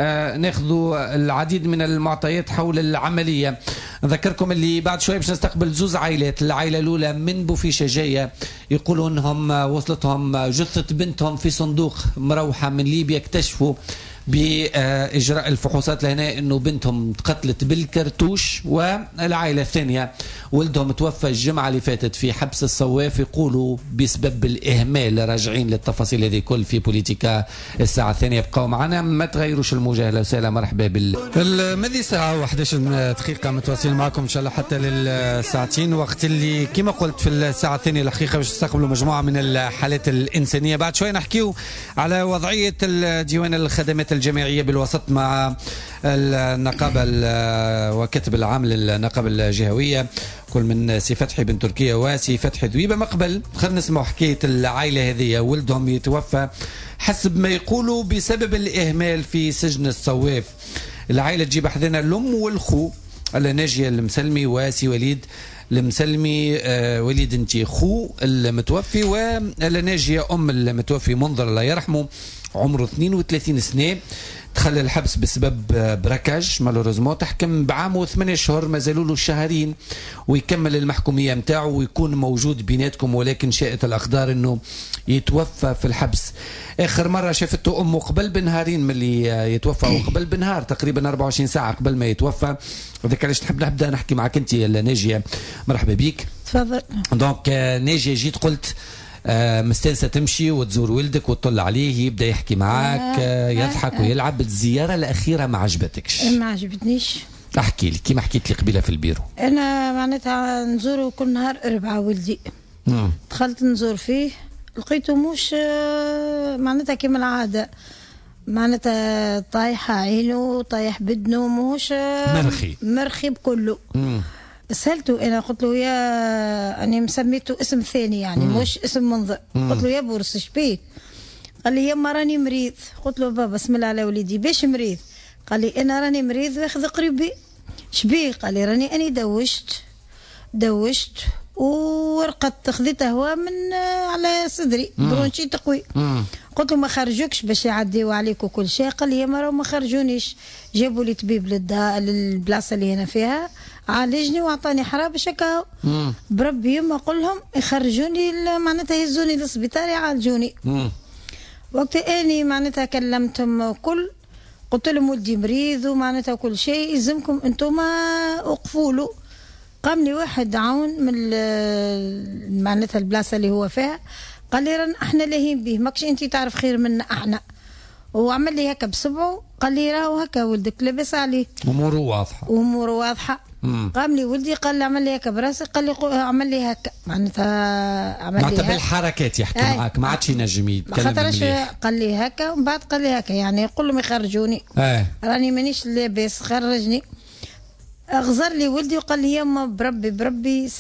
ناخذوا العديد من المعطيات حول العمليه. نذكركم اللي بعد شويه باش نستقبل زوز عائلات. العائله الاولى من بوفيشه جايه يقولوا انهم وصلتهم جثه بنتهم في صندوق مروحه من ليبيا. اكتشفوا بإجراء الفحوصات لهنا أنه بنتهم تقتلت بالكرتوش. والعائلة الثانية ولدهم توفى الجمعة اللي فاتت في حبس الصواف، يقولوا بسبب الإهمال. راجعين للتفاصيل هذه كل في بوليتيكا الساعة الثانية. بقوا معنا، ما تغيروش الموجة. أهلا وسهلا، مرحبا المذي ساعة 11 دقيقة متواصلين معكم إن شاء الله حتى للساعتين، وقت اللي كما قلت في الساعة الثانية الحقيقة باش نستقبلوا مجموعة من الحالات الإنسانية. بعد شوي نحكيو على وضعية ديوان الخدمات الجامعية بالوسط مع النقابة وكتب العام للنقابة الجهوية، كل من سي فتحي بن تركيا وسي فتحي ذويبة. مقبل خلينا نسمعوا حكاية العائلة هذه، ولدهم يتوفى حسب ما يقولوا بسبب الإهمال في سجن الصواف. العائلة تجيب حذنا الأم والخو ناجية المسلمي وسي وليد المسلمي، وليد انتي خو المتوفي، وناجية أم المتوفي منظر الله يرحمه عمره 32 سنة، دخل الحبس بسبب براكاج مالوريزمون، تحكم بعام و8 أشهر، ما زالوا له شهرين ويكمل المحكومية متاعه ويكون موجود بيناتكم، ولكن شاءت الأقدار أنه يتوفى في الحبس. آخر مرة شافته أمه قبل بنهارين من اللي يتوفى، وقبل بنهار تقريبا 24 ساعة قبل ما يتوفى. وذلك علاش نبدأ نحكي معك أنت ناجية، مرحبا بك. تفضل. دونك ناجية جيت قلت مستانسة تمشي وتزور ولدك وتطل عليه يبدأ يحكي معاك يضحك ويلعب. الزيارة الأخيرة ما عجبتكش؟ ما عجبتنيش. احكي لي كيما حكيت لي قبيله في البيرو. انا معناتها نزوره كل نهار 4 ولدي. دخلت نزور فيه لقيته مش معناتها كيما العاده، معناتها طايحه عينه طايح بدنه، مش مرخي بكله. سألته انا قلت له يا اني مسميته اسم ثاني يعني مش اسم منظر. قلت له يا بورس شبيك؟ قال لي يما راني مريض. قلت له بابا بسم الله على وليدي باش مريض؟ قال لي انا راني مريض واخذ قريبي. شبيك؟ قال لي راني اني دوشت ورقدت، خذيت هواء من على صدري برونشي تقوي. قلت له ما خرجوكش باش يعديوا عليك وكل شيء؟ قال لي يما راهو ما خرجونيش، جابوا لي طبيب للبلاصه اللي هنا فيها عالجني واعطاني حراب باش هكا بربي يما قول لهم يخرجوني معناتها يهزوني للسبيطار يعالجوني. وقت اني معناتها كلمتهم كل قلت لهم ولدي مريض ومعناتها كل شيء يلزمكم انتم وقفوا له. قام لي واحد عون من معناتها البلاصه اللي هو فيها، قال لي راه احنا لاهين به ماكش انت تعرف خير منا احنا، وعمل لي هكا بصبعه قال لي راهو هكا ولدك لاباس عليه اموره واضحه. قام لي ولدي قال لي عمل لي هكا براسي، قال لي عمل لي هكا معناتها عمل لي هكا بالحركات يحكي معاك ما عادش ينجم يتكلم خاطرش قال لي هكا ومن بعد قال لي هكا يعني يقول لهم يخرجوني. راني مانيش لاباس خرجني. غزر لي ولدي وقال لي يما بربي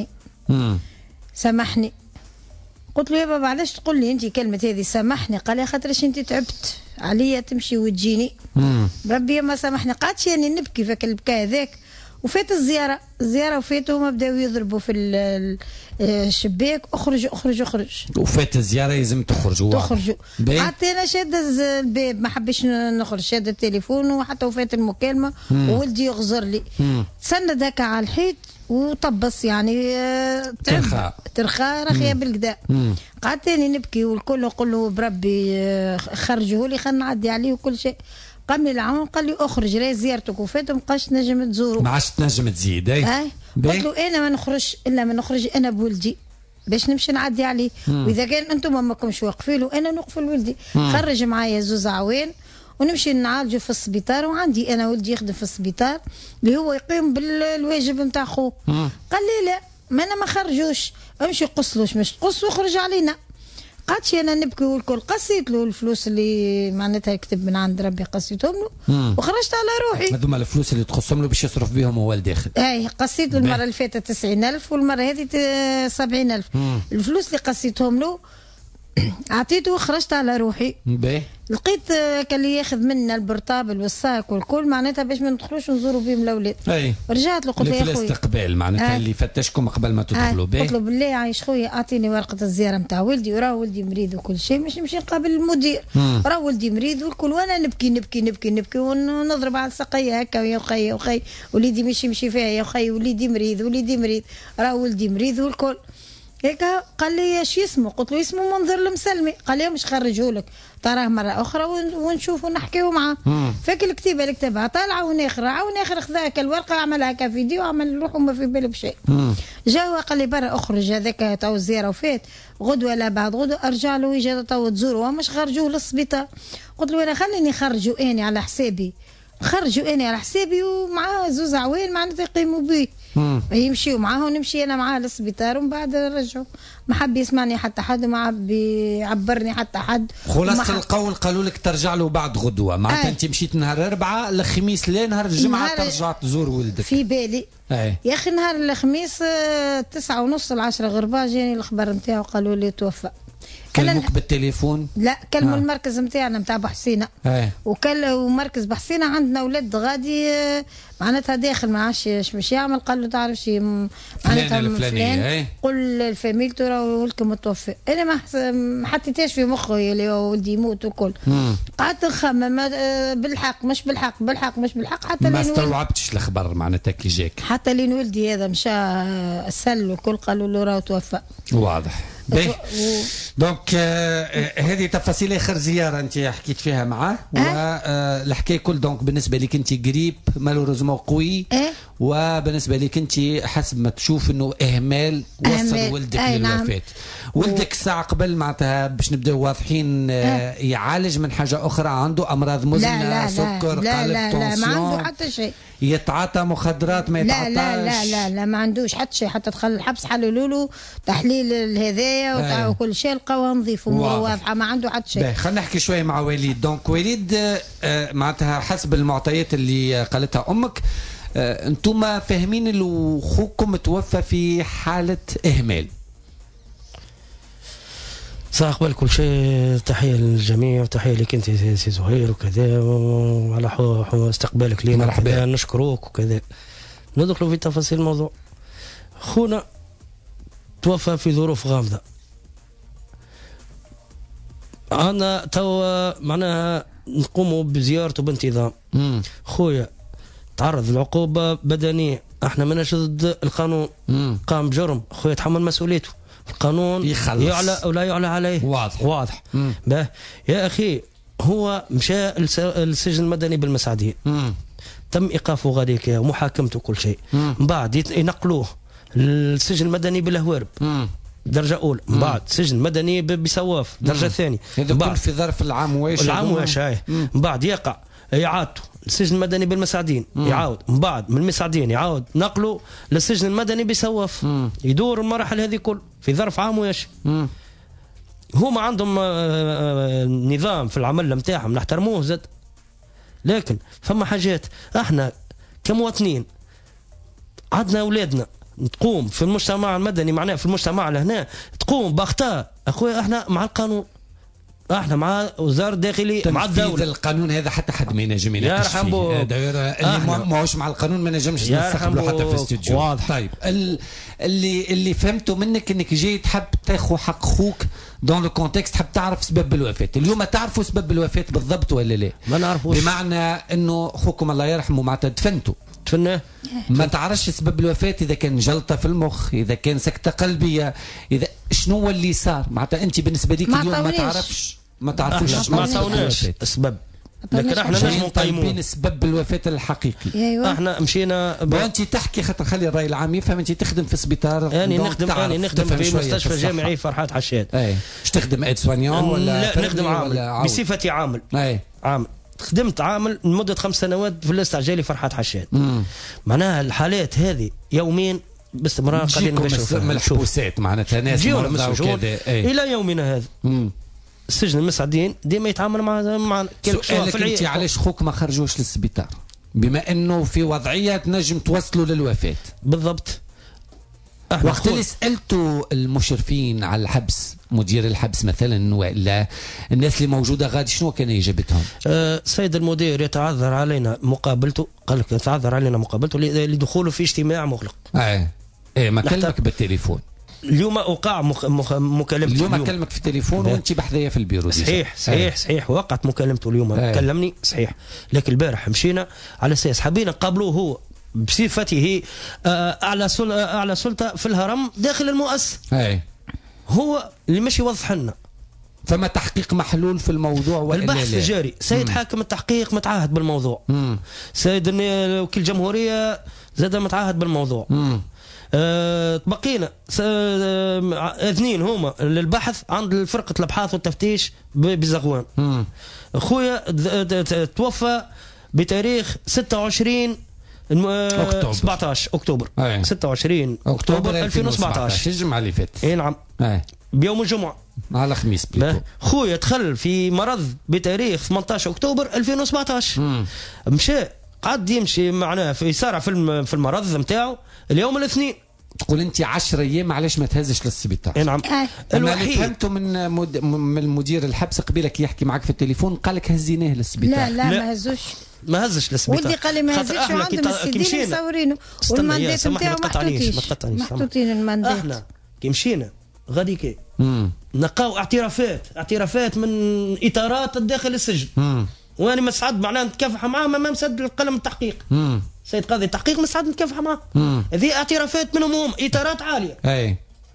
سامحني. قلت له يا بابا علاش تقول لي انت كلمه هذه سامحني؟ قال لي خاطرش انت تعبت عليا تمشي وتجيني. بربي يما سامحني. قعدت يعني نبكي فك البكاء هذاك. وفات الزياره وفاتوا هما بداو يضربوا في الشباك اخرج. وفات الزياره لازم تخرجوا. قعدت انا شاده الباب ما حبيش نخرج، شاده التليفون وحتى وفات المكالمه وولدي يغزر لي. تسند هكا على الحيط وطبس يعني ترخى رخيه بالكدا. قعدت اني نبكي والكل نقول له بربي خرجوه لي خلينا نعدي عليه وكل شيء. قام لي العون قال لي اخرج راهي زيارتك وفات ما بقاش تنجم تزوروا. ما عادش تنجم تزيد. قلت له انا ما نخرج الا ما نخرج انا بولدي باش نمشي نعدي عليه. واذا كان انتم ماكمش واقفين له انا نوقف لولدي. خرج معايا 2 عوان ونمشي نعالجه في السبيطار، وعندي انا ولدي يخدم في السبيطار اللي هو يقيم بالواجب نتاع خوه. قال لي لا ما انا ما خرجوش، امشي قصلوش مش تقص وخرج علينا. قعدت انا نبكي والكل. قصيت له الفلوس اللي معناتها يكتب من عند ربي قصيتهم له وخرجت على روحي. هذوما الفلوس اللي تخصهم له باش يصرف بهم هو الداخل. قصيت له المره اللي فاتت 90,000 والمره هذه 70,000. الفلوس اللي قصيتهم له اعطيته وخرجت على روحي. لقيت كان اللي ياخذ منا البرطابل والساك والكل معناتها باش ما ندخلوش نزوروا بهم الاولاد. رجعت له قلت له يا خويا في الاستقبال معناتها اللي فتشكم قبل ما تدخلوا به. قلت له بالله عايش خويا اعطيني ورقه الزياره نتاع ولدي وراه ولدي مريض وكل شيء مش نمشي نقابل المدير. راه ولدي مريض والكل وانا نبكي ونضرب على السقيه هكا يا خي وليدي مش يمشي فيها يا خي وليدي مريض راه ولدي مريض والكل. هيك قال لي ايش اسمه؟ قلت له اسمه منظر المسلمي. قال لي مش خرجه لك تراه مرة أخرى ونشوف ونحكيو معاه. فك الكتيبة اللي كتبها طالعة وناخر خذاك الورقة عملها كفيديو عمل روحه ما في باله بشيء. جا قال لي برا أخرج هذاك تو الزيارة وفات غدوة لا بعد غدوة أرجع له يجي تو تزوره مش خرجوه للسبيطار. قلت له أنا خليني خرجوا أني على حسابي ومعاه زوز عوين معناتها يقيموا به يمشيوا معاه ونمشي انا معاه للسبيطار ومن بعد نرجعوا. ما حب يسمعني حتى حد ما حب يعبرني حتى حد. خلاص القول قالوا لك ترجع له بعد غدوه معناتها انت مشيت نهار 4 الخميس نهار الجمعه ترجع تزور ولدك. في بالي يا اخي نهار الخميس 9:30 10 غربا جاني الخبر نتاعو قالوا لي توفى. كلموك بالتليفون؟ لا كلموا المركز نتاعنا نتاع بحسينه ومركز بحسينه عندنا اولاد غادي معناتها داخل ما عادش مش يعمل. قال له تعرف شي معناتها فلان قل الفاميلتو راهو ولكم متوفى. انا ما حطيتهاش في مخي اللي هو ولدي يموت وكل. قعدت نخمم بالحق مش بالحق حتى ما استوعبتش الخبر معناتها كي جاك حتى لين ولدي هذا مشى سل وكل قالوا له راهو توفى. واضح. دونك هذه تفاصيل اخر زياره انت حكيت فيها معاه والحكايه كل دونك بالنسبه لك انت قريب مالوريزمون قوي وبالنسبه لك انت حسب ما تشوف انه اهمال وصل ولدك للوفاه. ولدك الساعه قبل معناتها باش نبداو واضحين يعالج من حاجه اخرى عنده امراض مزمنه سكر قلب لا ما عنده حتى شيء. يتعاطى مخدرات ما يتعاطاش؟ لا ما عندوش حتى شيء. حتى دخل الحبس حللوا له تحليل هذايا وكل شيء لقاوها نظيف واضحه ما عنده حتى شيء. خلينا نحكي شويه مع وليد. دونك وليد معناتها حسب المعطيات اللي قالتها امك انتم فاهمين اللي خوكم توفى في حاله اهمال. صح قبل كل شيء تحيه للجميع وتحيه لك انت سي زهير وكذا وعلى استقبالك لينا. مرحبا. نشكروك وكذا. ندخلوا في تفاصيل الموضوع. خونا توفى في ظروف غامضه. انا توا معناها نقوموا بزيارته بانتظام. خويا تعرض لعقوبه بدنيه. احنا ماناش ضد القانون. قام بجرم خويا تحمل مسؤوليته. القانون يخلص. يعلى او لا يعلى عليه. واضح. يا اخي هو مشى السجن المدني بالمسعدين. تم ايقافه غاديك ومحاكمته وكل شيء. من بعد ينقلوه السجن المدني بالهوارب درجه اولى. من بعد سجن مدني بسواف درجه ثانيه. هذا كل في ظرف العام واش من بعد يقع اعادته السجن المدني بالمسعدين يعاود. من بعد من المسعدين يعاود نقله للسجن المدني بسواف. يدور المراحل هذه كل في ظرف عام واش. هما عندهم نظام في العمل نتاعهم نحترموه زاد. لكن فما حاجات احنا كمواطنين عندنا اولادنا تقوم في المجتمع المدني معناه في المجتمع لهنا تقوم باخطاء. اخويا احنا مع القانون. احنا مع وزاره الداخليه مع الدوله. القانون هذا حتى حد ما ينجم يناقش فيه. اللي ماهوش مع القانون ما نجمش نستقبله حتى في الاستوديو. واضح. طيب اللي فهمته منك انك جاي تحب تاخذ حق خوك دون لو كونتكست. حب تعرف سبب الوفاه. اليوم تعرفوا سبب الوفاه بالضبط ولا لا؟ ما نعرفوش. بمعنى انه خوكم الله يرحمه معناتها دفنته ما تعرفش سبب الوفاه. اذا كان جلطه في المخ اذا كان سكته قلبيه اذا شنو اللي صار معناتها انت بالنسبه لك اليوم ما تعرفوش. ما عطاوناش السبب. لكن احنا نجم نقيموا سبب الوفاه الحقيقي. أيوة. احنا مشينا انت تحكي خاطر خلي الراي العام يفهم. انت تخدم في سبيطار يعني نخدم في مستشفى جامعي فرحات حشاد. ايش تخدم اد سوانيون ولا لا نخدم عامل بصفتي عامل. عامل خدمت عامل لمده 5 سنوات في الاستعجالي فرحات حشاد. معناها الحالات هذه يوميا باستمرار قاعدين نشوفوا الحبوسات معناتها ناس مرضى وكذا الى يومنا هذا. السجن المسعدين ديما يتعامل مع سؤالك انت علاش خوك ما خرجوش للسبيطار بما انه في وضعيه نجم توصلوا للوفاه؟ بالضبط. وقت اللي سالتوا المشرفين على الحبس مدير الحبس مثلا ولا الناس اللي موجوده غادي شنو كان اجابتهم؟ السيد المدير يتعذر علينا مقابلته. قال لك يتعذر علينا مقابلته لدخوله في اجتماع مغلق. ما كلمك بالتليفون اليوم اوقع مكالمته اليوم كلمك في التليفون وانت بحذايا في البيرو. صحيح وقعت مكالمته اليوم. كلمني صحيح. لكن البارح مشينا على اساس حبينا نقابلوه هو بصفته اعلى سلطه في الهرم داخل المؤسسه. هو اللي مش يوضح لنا. فما تحقيق محلول في الموضوع ولا البحث جاري. سيد حاكم التحقيق متعهد بالموضوع. سيد وكيل الجمهورية زاد متعهد بالموضوع. بقينا اثنين هما للبحث عند فرقة الابحاث والتفتيش بزغوان. اخويا توفى بتاريخ 26 أكتوبر. 17 اكتوبر. 26 اكتوبر 2017 الجمعة اللي فاتت. اي نعم. بيوم الجمعة على خميس. خويا دخل في مرض بتاريخ 18 اكتوبر 2017. مشى قعد يمشي معناه في يسارع في المرض نتاعو اليوم الاثنين. تقول انت 10 ايام علاش ما تهزش للسبيطار؟ اي نعم. الوحيد فهمته من المدير الحبس قبيلك يحكي معك في التليفون قال لك هزيناه للسبيطار. لا ما هزوش. ما هزش للسبيطار. ودي قال لي ما هزش وعندهم السيدين مصورينه والماندات نتاعو محطوطين الماندات. احنا كي مشينا غادي كي نلقاو اعترافات من اطارات داخل السجن. وانا مسعد معناه نتكافح معاه ما مسد القلم التحقيق. سيد قاضي التحقيق مسعد نتكافح معاه. هذه اعترافات منهم هم اطارات عاليه. اي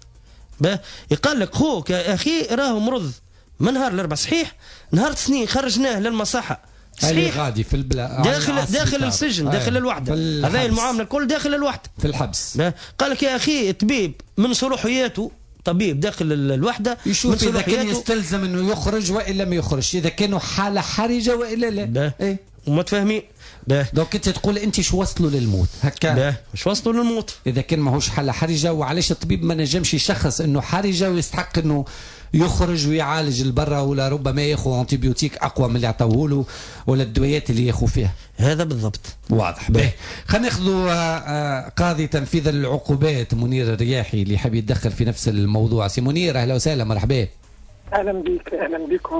يقال لك خوك يا اخي راهو مرض من نهار الاربعاء صحيح، نهار الاثنين خرجناه للمصحه صحيح غادي في داخل السجن داخل الوحده. هذا المعامله الكل داخل الوحده في الحبس. قال لك يا اخي طبيب من صلاحياته طبيب داخل الوحده يشوف اذا كان يستلزم انه يخرج والا ما يخرجش، اذا كانوا حاله حرجه والا لا. ايه وما تفهمين. دونك انت تقول انت شو وصلوا للموت هكا؟ مش وصلوا للموت اذا كان ماهوش حاله حرجه. وعلاش الطبيب ما نجمش يشخص انه حرجه ويستحق انه يخرج ويعالج البرة، ولا ربما ياخذ انتيبيوتيك اقوى من اللي عطوه له ولا الدويات اللي ياخذ فيها؟ هذا بالضبط واضح. خلينا ناخذوا قاضي تنفيذ العقوبات منير الرياحي اللي حاب يتدخل في نفس الموضوع. سي منير اهلا وسهلا مرحبا. اهلا بك. اهلا بكم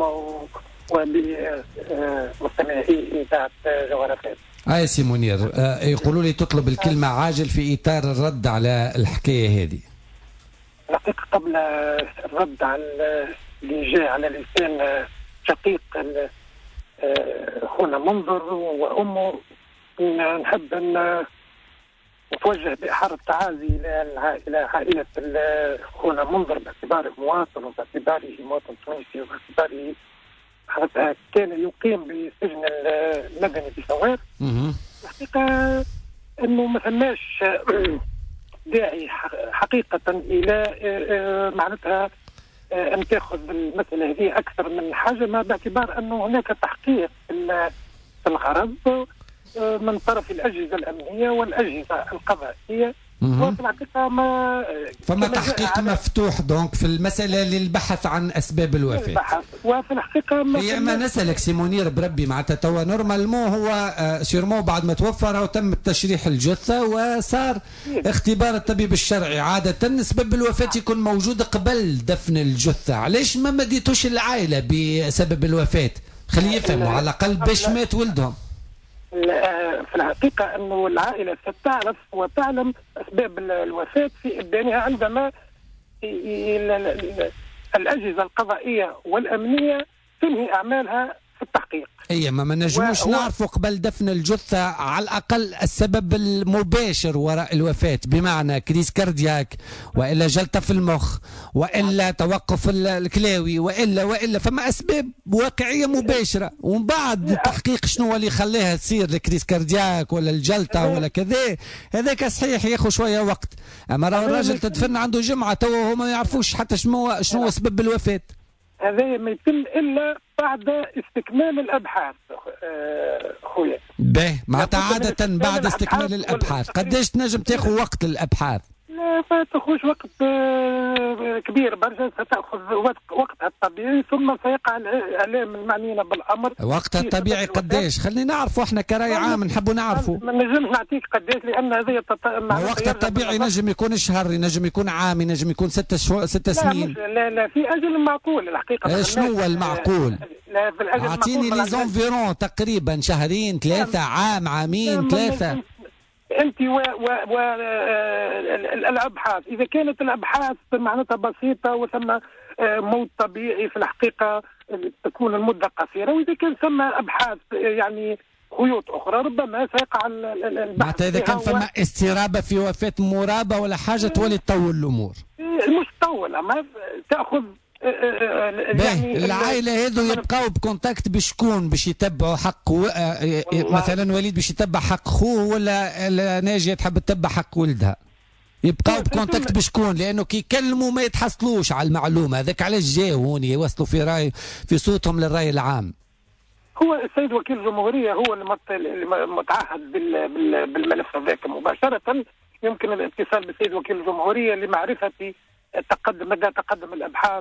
وبمستمعي اذاعه جوهر FM. سي منير يقولوا لي تطلب الكلمه عاجل في اطار الرد على الحكايه هذه. الحقيقه قبل الرد على اللي جاء على لسان شقيق اخونا منظر وامه، نحب ان نتوجه بأحر التعازي الى عائله اخونا منظر باعتباره مواطن وباعتباره مواطن تونسي وباعتباره كان يقيم بسجن المدني بثوار. الحقيقه انه ما ثماش داعي حقيقه الى معناتها ان تاخذ المساله هذه اكثر من حجمها، باعتبار انه هناك تحقيق في الغرض من طرف الاجهزه الامنيه والاجهزه القضائيه. وفي الحقيقه فما تحقيق مفتوح دونك في المساله للبحث عن اسباب الوفاه. وفي الحقيقه ما نسالك سي منير بربي معناتها توا نورمالمون هو سيرمون بعد ما توفى راهو تم تشريح الجثه وصار اختبار الطبيب الشرعي. عاده اسباب الوفاه يكون موجود قبل دفن الجثه، علاش ما مديتوش العائله بسبب الوفاه؟ خليه يفهموا على الاقل باش مات ولدهم. في الحقيقة أنه العائلة ستعرف وتعلم أسباب الوفاة في إبدانها عندما الأجهزة القضائية والأمنية تنهي أعمالها في التحقيق. ما نجموش نعرفوا قبل دفن الجثة على الأقل السبب المباشر وراء الوفاة، بمعنى كريس كاردياك وإلا جلطة في المخ وإلا توقف الكلاوي وإلا فما أسباب واقعية مباشرة. ومن بعد التحقيق شنو اللي خليها تصير الكريس كاردياك ولا الجلطة ولا كذا، هذاك صحيح ياخذ شوية وقت. أما راهو الراجل تدفن عنده جمعة توا هما ما يعرفوش حتى شنو سبب الوفاة. هذا ما يتم الا بعد استكمال الابحاث خويا. معناتها عاده بعد استكمال الابحاث. قداش تنجم تاخذ وقت الابحاث؟ لا ما تاخذش وقت كبير برشا، ستاخذ وقتها الطبيعي ثم سيقع الاعلام المعنيين بالامر. وقتها الطبيعي قداش؟ خلينا نعرفوا احنا كراي عام نحبوا نعرفوا. ما نجمش نعطيك قداش لان هذه وقتها الطبيعي ينجم يكون شهر، ينجم يكون عام، ينجم يكون 6 سنين. لا في اجل معقول الحقيقه. شنو هو المعقول؟ اعطيني لي زونفيرون تقريبا شهرين 3 عام عامين 3. انت والابحاث اذا كانت الابحاث معناتها بسيطه وثم موت طبيعي في الحقيقه تكون المده قصيره، واذا كان ثم ابحاث يعني خيوط اخرى ربما سيقع البحث. معناتها اذا كان فما استرابه في وفاه مرابه ولا حاجه تولي تطول الامور. المستولة ما تأخذ يعني العائله هذو يبقاو بكونتاكت بشكون باش يتبعوا حق مثلا وليد باش يتبع حق خوه ولا ناجيه تحب تتبع حق ولدها يبقاو بكونتاكت بشكون لانه كي يكلموا ما يتحصلوش على المعلومه هذاك علاش جاوا هون يوصلوا في صوتهم للراي العام. هو السيد وكيل الجمهوريه هو اللي متعهد بالملف هذاك مباشره. يمكن الاتصال بالسيد وكيل الجمهوريه لمعرفه مدى تقدم الابحاث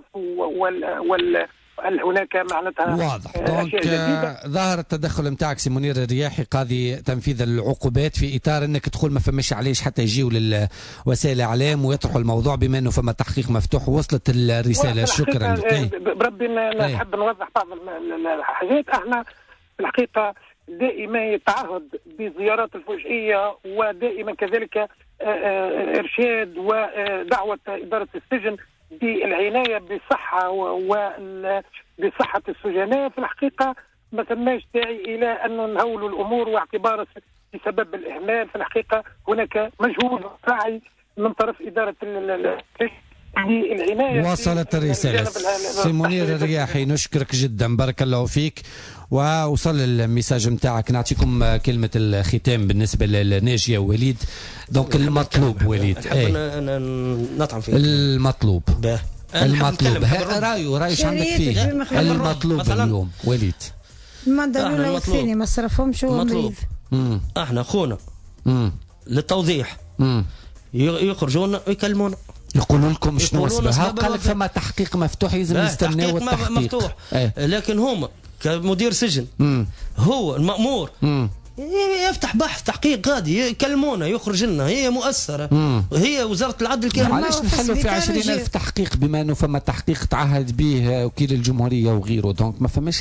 هل هناك معناتها واضح. ظاهر التدخل نتاعك سي منير الرياحي قاضي تنفيذ العقوبات في اطار انك تقول ما فماش علاش حتى يجيوا للوسائل الاعلام ويطرحوا الموضوع بما انه فما تحقيق مفتوح. وصلت الرساله. شكرا لك. بربي نحب نوضح بعض الحاجات. احنا في الحقيقه دائما يتعهد بزيارات الفجئيه ودائما كذلك ارشاد ودعوه اداره السجن بالعنايه بالصحه وبصحه السجناء. في الحقيقه ما ثماش داعي الى ان نهولوا الامور واعتبار بسبب الاهمال. في الحقيقه هناك مجهود سعي من طرف اداره بالعنايه. وصلت الرساله سي منير الرياحي. نشكرك جدا بارك الله فيك ووصل الميساج نتاعك. نعطيكم كلمه الختام بالنسبه لناجيه ووليد. دونك المطلوب وليد نطعم فيه المطلوب رايش عندك فيه المطلوب اليوم وليد. ما داروا والثاني ما صرفهمش هو مريض. احنا خونا للتوضيح يخرجون ويكلمونا يقولوا لكم شنو اسبابها. قال لك فما تحقيق مفتوح يلزم نستناو التحقيق مفتوح. لكن هما كمدير سجن هو المأمور يفتح بحث تحقيق غادي يكلمونا يخرج لنا. هي مؤثرة هي وزارة العدل كيف علاش نحلوا في 20,000 تحقيق بما انه فما تحقيق تعهد به وكيل الجمهورية وغيره. دونك ما فماش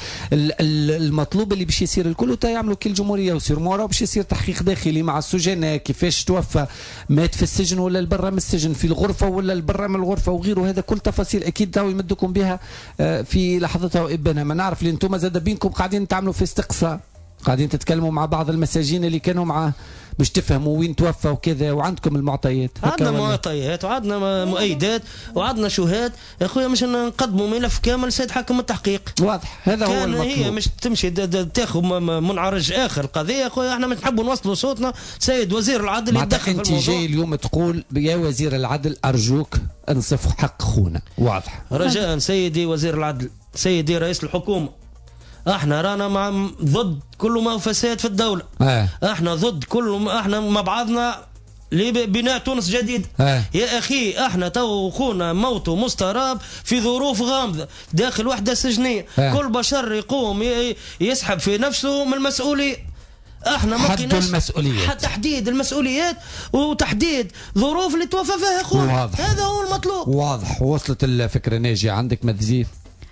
المطلوب اللي باش يصير الكل يعملوا وكيل الجمهورية ويصير مورا باش يصير تحقيق داخلي مع السجناء كيفاش توفى مات في السجن ولا البرا من السجن في الغرفة ولا البرا من الغرفة وغيره. هذا كل تفاصيل اكيد داو يمدكم بها في لحظتها وابنها. ما نعرف اللي انتم زاد بينكم قاعدين تعملوا في استقصاء قاعدين تتكلموا مع بعض المساجين اللي كانوا معاه باش تفهموا وين توفى وكذا وعندكم المعطيات. عندنا معطيات وعندنا مؤيدات وعندنا شهاد يا اخويا. مش نقدموا ملف كامل سيد حاكم التحقيق. واضح هذا هو المطلوب. هي مش تمشي تاخذ منعرج اخر القضيه يا اخويا. احنا نحبوا نوصلوا صوتنا سيد وزير العدل يتدخل في الموضوع. انت جاي اليوم تقول يا وزير العدل ارجوك انصف حق خونا. واضح. رجاء سيدي وزير العدل سيدي رئيس الحكومه احنا رانا ضد كل ما فساد في الدولة. احنا ضد احنا مع بعضنا لبناء تونس جديد. يا اخي احنا تو خونا موته مستراب في ظروف غامضة داخل وحدة سجنية. كل بشر يقوم يسحب في نفسه من المسؤولية. احنا ما المسؤوليات تحديد المسؤوليات وتحديد ظروف اللي توفى فيها خونا. هذا هو المطلوب. واضح. وصلت الفكرة. ناجي عندك ما تزيد؟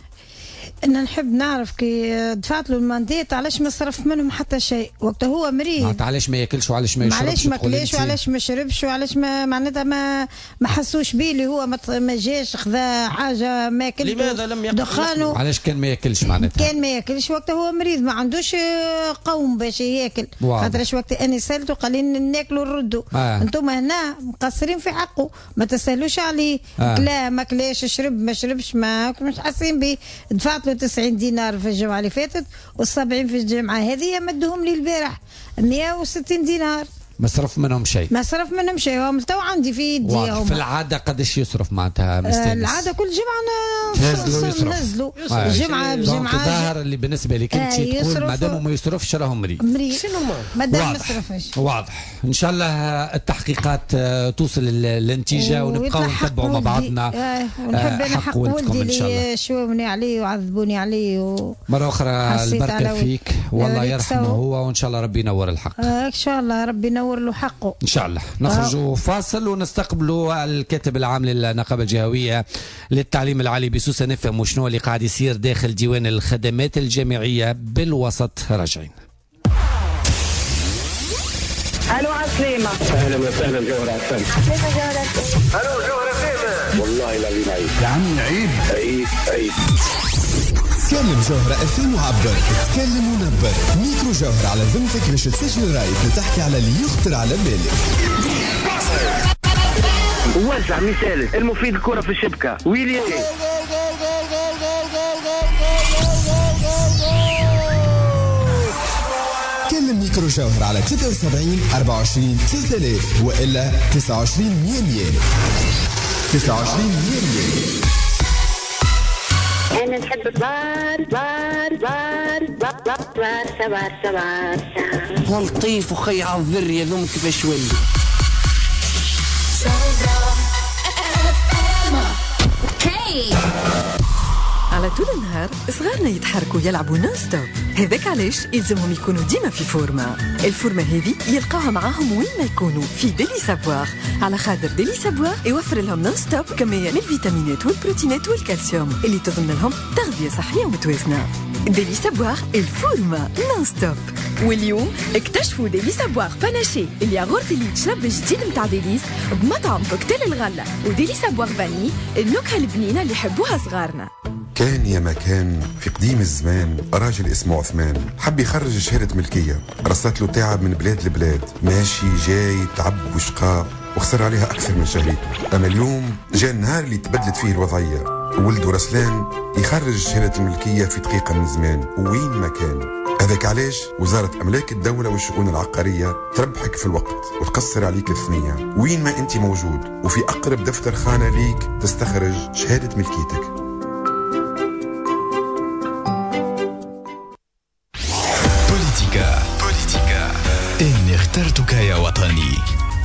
ان نحب نعرف كي دفعت له المانديت علاش ما صرف منهم حتى شيء وقت هو مريض. علاش ما ياكلش وعلاش ما يشربش علاش ما كلاش وعلاش ما شربش وعلاش ما معناتها ما حسوش بيه اللي هو ما جاش خذا حاجه ما ياكلش. لماذا لم ياكل دخانه؟ علاش كان ما ياكلش معناتها؟ كان ما ياكلش وقت هو مريض ما عندوش قوم باش ياكل. خاطرش وقت اني سالته قال لي ناكلوا نردوا. انتم هنا مقصرين في حقه ما تسالوش عليه. كلا ما كلاش شرب ما شربش ما مش حاسين به. دفعت له 90 دينار في الجمعة اللي فاتت و70 في الجمعة هذه مدهم لي البارح 160 دينار. ما صرف منهم شيء. ما صرف منهم شيء. هم تو عندي في يديهم. في العادة قداش يصرف معناتها مستانس؟ العادة كل جمعة نزلوا جمعة بجمعة. ظاهر اللي بالنسبة لك انت تقول ما دام ما يصرفش راهو مريض. شنو ما دام ما يصرفش. واضح. ان شاء الله التحقيقات توصل للنتيجة ونبقاو نتبعوا مع بعضنا. ونحب انا حق ولدي اللي شومني عليه وعذبوني عليه مرة أخرى البركة فيك والله يرحمه هو وإن شاء الله ربي ينور الحق. إن شاء الله ربي ينور له حقه إن شاء الله. نخرجوا فاصل ونستقبلوا الكاتب العام للنقابة الجهوية للتعليم العالي بسوسة نفهم شنو اللي قاعد يصير داخل ديوان الخدمات الجامعية بالوسط. راجعين. الو عسليمة. اهلا وسهلا جوهر عسليمة. عسليمة جوهر. الو جوهر عسليمة. والله العظيم عيد. يا عمي عيد. تكلم جوهرة FM وعبر. تكلم ونبر. ميكرو جوهرة على ذمتك باش تسجل رايك وتحكي على اللي يخطر على بالك. ووزع مثال المفيد الكرة في الشبكة ويلي كلم ميكرو جوهر على 73 24 3000 وإلا 29 100 29 100. أنا نحب البار بار بار بار بار بار ولطيف وخي على الذرية ذوم كيفاش ولي على طول النهار صغارنا يتحركوا يلعبوا نون ستوب. هذاك علاش يلزمهم يكونوا ديما في فورما. الفورما هذه يلقاوها معاهم وين ما يكونوا في ديلي سافوار، على خاطر ديلي سافوار يوفر لهم نون ستوب كمية من الفيتامينات والبروتينات والكالسيوم اللي تضمن لهم تغذية صحية ومتوازنة. ديلي سافوار الفورما نون ستوب. واليوم اكتشفوا ديلي سافوار باناشي الياغورت اللي يتشرب الجديد متاع ديليس بمطعم كوكتيل الغلة، وديلي سافوار فاني النكهة البنينة اللي يحبوها صغارنا. كان يا مكان في قديم الزمان راجل اسمه عثمان حب يخرج شهادة ملكية، رصت له تعب من بلاد لبلاد، ماشي جاي تعب وشقاء وخسر عليها أكثر من شهرين. أما اليوم جاء النهار اللي تبدلت فيه الوضعية، ولده رسلان يخرج شهادة الملكية في دقيقة من زمان وين ما كان. هذاك علاش وزارة أملاك الدولة والشؤون العقارية تربحك في الوقت وتقصر عليك الثنية وين ما أنت موجود، وفي أقرب دفتر خانة ليك تستخرج شهادة ملكيتك. بوليتيكا إني اخترتك يا وطني.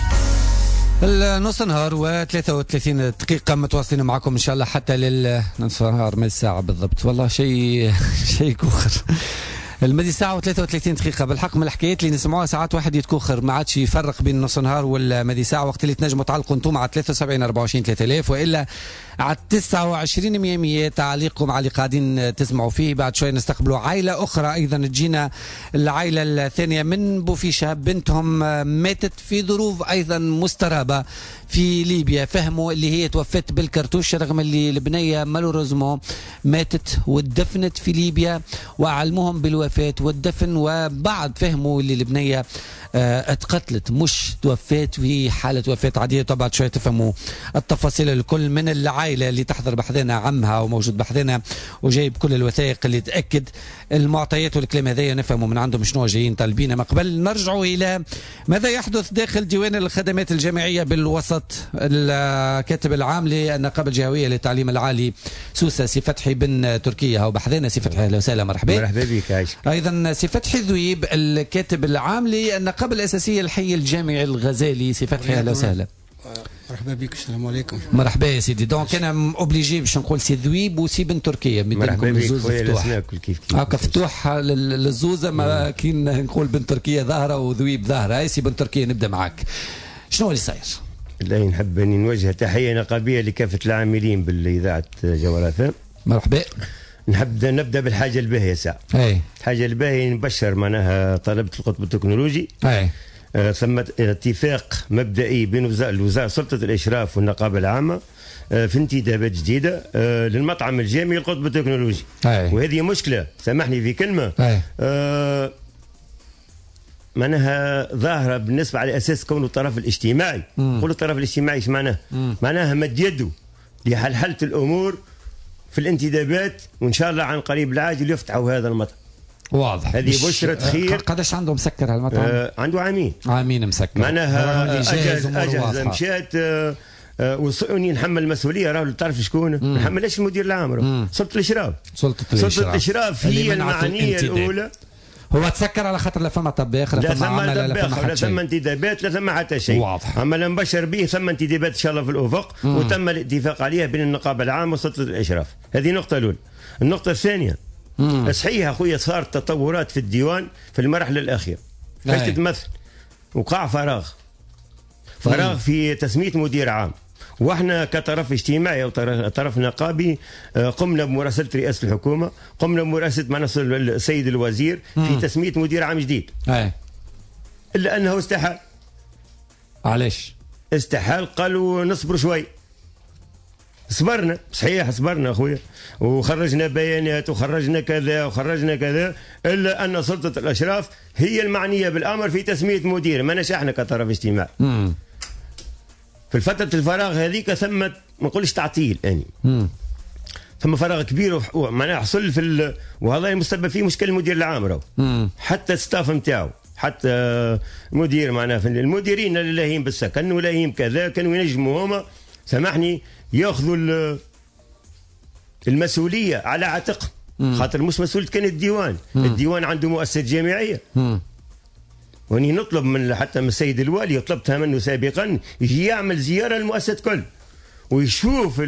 النص نهار و33 دقيقة متواصلين معكم إن شاء الله حتى للنصف نهار من الساعة بالضبط. والله شيء كوخر. المدي ساعة و33 دقيقة بالحق من الحكايات اللي نسمعوها ساعات واحد يتكوخر، ما عادش يفرق بين نص نهار والمدي ساعة، وقت اللي تنجموا تعلقوا انتم على 73 24 3000 والا على 29 100 تعليقكم على اللي قاعدين تسمعوا فيه. بعد شوي نستقبلوا عائلة أخرى أيضا تجينا، العائلة الثانية من بوفيشة، بنتهم ماتت في ظروف أيضا مسترابة في ليبيا، فهموا اللي هي توفت بالكرتوش رغم اللي البنية مالوريزمون ماتت ودفنت في ليبيا، وعلموهم بالوفاة والدفن، وبعد فهموا اللي البنية اتقتلت مش توفات في حالة وفاة عادية. طبعا شوية تفهموا التفاصيل الكل من العائلة اللي تحضر بحذنا عمها وموجود بحذنا وجايب كل الوثائق اللي تأكد المعطيات والكلام هذايا، نفهموا من عندهم شنو جايين طالبين. ما قبل نرجعوا إلى ماذا يحدث داخل ديوان الخدمات الجامعية بالوسط. الكاتب العام للنقابة الجهوية للتعليم العالي سوسة سي فتحي بن تركيا هو بحذنا. سي فتحي أهلا وسهلا، مرحبا. مرحبا بك عايش. أيضا سي فتحي ذويب الكاتب العام للنقابة الأساسية الحي الجامعي الغزالي. سي فتحي أهلا وسهلا. مرحبا بك، السلام عليكم. مرحبا يا سيدي. دونك انا اوبليجي باش نقول سي ذويب وسي بن تركيا. مرحبا بك خويا، كيف هاكا فتوح للزوزه، ما كاين نقول بن تركيا ظاهره وذويب ظاهره. هاي سي بن تركيا نبدا معك، شنو اللي صاير؟ والله نحب اني نوجه تحيه نقابيه لكافه العاملين بالاذاعه جوهر FM. مرحبا. نحب نبدا بالحاجه الباهيه ساعه. اي الحاجه الباهيه نبشر معناها طلبه القطب التكنولوجي. اي ثم اتفاق مبدئي بين وزارة سلطة الإشراف والنقابة العامة في انتدابات جديدة للمطعم الجامعي القطب التكنولوجي. وهذه مشكلة، سامحني في كلمة، معناها ظاهرة بالنسبة على أساس كونه الطرف الاجتماعي. قول الطرف الاجتماعي ايش معناه؟ معناها مد يده لحلحلة الأمور في الانتدابات، وإن شاء الله عن قريب العاجل يفتحوا هذا المطعم. واضح. هذه بشرة خير. قداش عنده مسكر هالمطعم؟ عنده عامين مسكر، معناها أجهز مشات وصوني نحمل المسؤوليه. راهو تعرف شكون؟ ما نحملش المدير العام، سلطه الاشراف. سلطه الاشراف هي المعنيه الاولى. هو تسكر على خاطر لا فما طباخ لا فما عمل لا فما لا ثم انتدابات لا ثم حتى شيء. واضح. اما لا نبشر به ثم انتدابات ان شاء الله في الافق، وتم الاتفاق عليها بين النقابه العامه وسلطه الاشراف. هذه النقطه الاولى. النقطه الثانيه، صحيح اخويا صارت تطورات في الديوان في المرحله الاخيره. كيف تتمثل؟ وقع فراغ في تسميه مدير عام، واحنا كطرف اجتماعي او طرف نقابي قمنا بمراسله رئاسه الحكومه، قمنا بمراسله السيد الوزير في تسميه مدير عام جديد. الا انه استحال. علاش؟ استحال، قالوا نصبروا شوي. صبرنا، صحيح صبرنا اخويا، وخرجنا بيانات وخرجنا كذا وخرجنا كذا، الا ان سلطه الاشراف هي المعنيه بالامر في تسميه مدير، ماناش احنا كطرف اجتماعي. في فتره الفراغ هذيك ثم ما نقولش تعطيل اني ثم فراغ كبير معناها حصل في وهذا المسبب فيه مشكله المدير العام راهو حتى الستاف نتاعو حتى مدير معناها المديرين اللي لاهين بالسكن ولاهين كذا كانوا ينجموا هما سامحني ياخذوا المسؤوليه على عاتقهم خاطر مش مسؤوليه كان الديوان الديوان عنده مؤسسات جامعيه واني نطلب من حتى من السيد الوالي طلبتها منه سابقا يجي يعمل زياره للمؤسسات كل ويشوف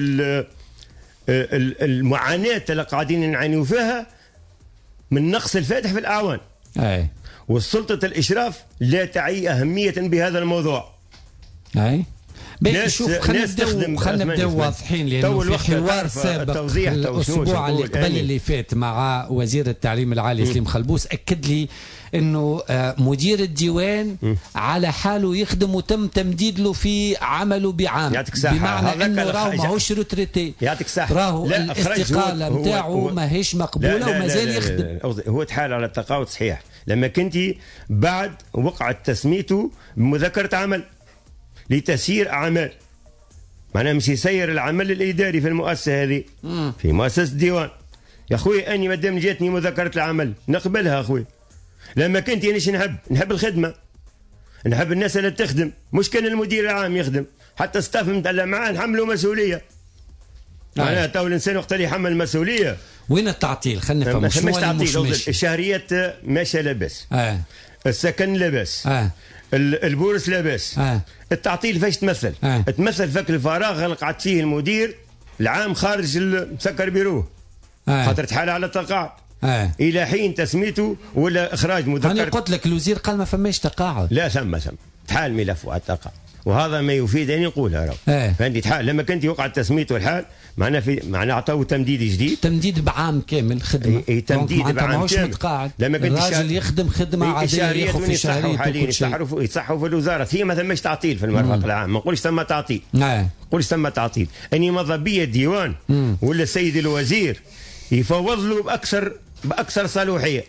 المعاناه اللي قاعدين نعانيوا فيها من نقص الفاتح في الاعوان. اي والسلطه الاشراف لا تعي اهميه بهذا الموضوع. اي شوف خلينا نبداو واضحين لانه في حوار سابق الاسبوع اللي قبل اللي فات مع وزير التعليم العالي سليم خلبوس اكد لي انه مدير الديوان على حاله يخدم وتم تمديد له في عمله بعام بمعنى انه راهو ماهوش روتريتي يعطيك صحه راهو الاستقاله نتاعو ماهيش مقبوله ومازال يخدم. هو تحال على التقاعد صحيح لما كنت بعد وقعت تسميته بمذكره عمل لتسيير أعمال معناها مش يسير العمل الإداري في المؤسسة هذه في مؤسسة الديوان. يا أخوي أني مادام جاتني مذكرة العمل نقبلها أخوي. لما كنت أنيش نحب الخدمة نحب الناس اللي تخدم مش كان المدير العام يخدم حتى ستاف مدلع معاه نحملوا مسؤولية معناها تو الإنسان وقت اللي يحمل مسؤولية. وين التعطيل خلينا نفهم مش تعطيل الشهريات ماشية لاباس السكن لاباس البورس لاباس التعطيل فاش تمثل تمثل فك الفراغ اللي قعد فيه المدير العام خارج مسكر بيروه خاطر تحال على التقاعد الى حين تسميته ولا اخراج مذكر. انا قلت لك الوزير قال ما فماش تقاعد. لا ثم تحال ملفه على التقاعد وهذا ما يفيد ان يقولها راهو فهمتي تحال لما كنت وقع تسميته الحال معناها عطاوه تمديد جديد تمديد بعام كامل خدمه تمديد بعام كامل متقاعد. لما كنت الراجل يخدم خدمه عاديه ياخذ في شهريته يصحوا في الوزاره هي ما ثماش تعطيل في المرفق العام ما نقولش ثم تعطيل نقولش ثم تعطيل اني ماذا بيا الديوان ولا السيد الوزير يفوض له باكثر صلاحيه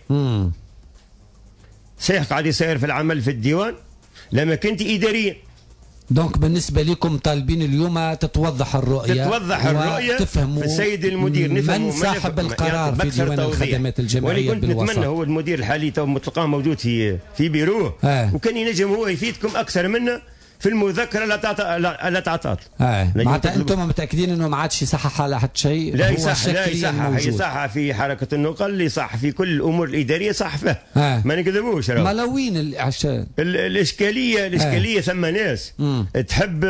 صحيح قاعد يسير في العمل في الديوان لما كنت اداريا. دونك بالنسبة لكم طالبين اليوم تتوضح الرؤية تفهموا السيد المدير من صاحب القرار في ديوان الخدمات الجامعية بالوسط. نتمنى هو المدير الحالي تو مطلقا موجود في بيروه وكان ينجم هو يفيدكم أكثر منا في المذكرة لا تعطات. معناتها أنتم متأكدين أنه ما عادش يصحح على حد شيء؟ لا يصحح في حركة النقل يصح في كل الأمور الإدارية صح فيه ما نكذبوش. ما لوين عشان الإشكالية ثم ناس تحب